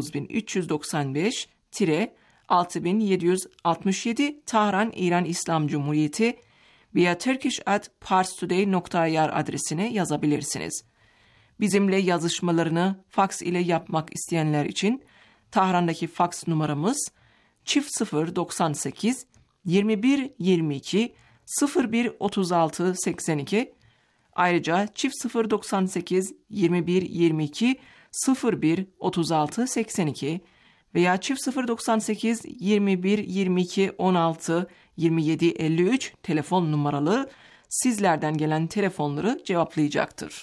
19995-6767 Tahran İran İslam Cumhuriyeti veya turkish@parstoday.ir adresine yazabilirsiniz. Bizimle yazışmalarını faks ile yapmak isteyenler için Tahran'daki faks numaramız +098 21 22 0136 82. Ayrıca çift 098 21 22 01 36 82 veya çift 098 21 22 16 27 53 telefon numaralı sizlerden gelen telefonları cevaplayacaktır.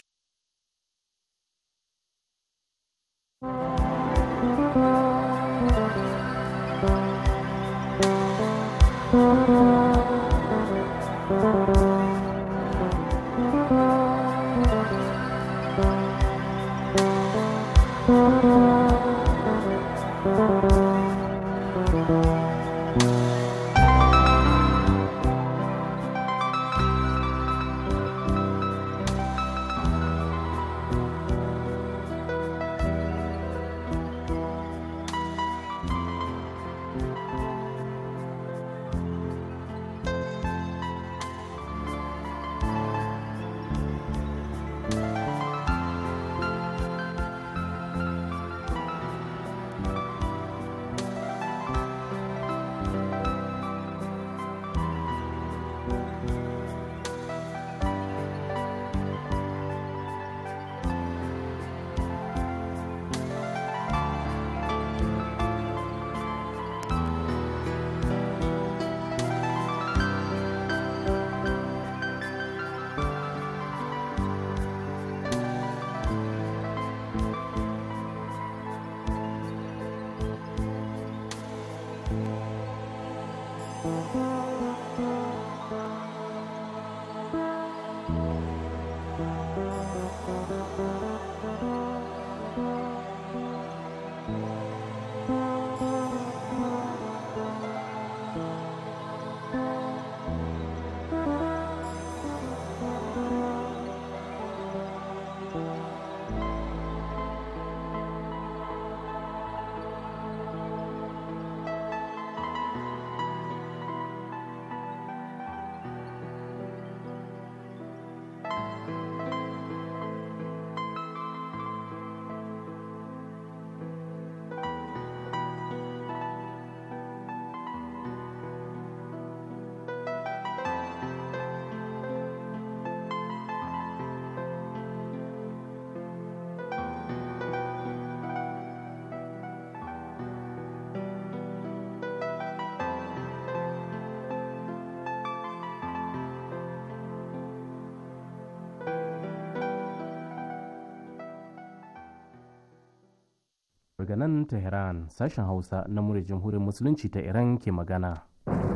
Daga nan Tehran, sashen Hausa na muryar Jamhuriyar Musulunci ta Iran ke magana.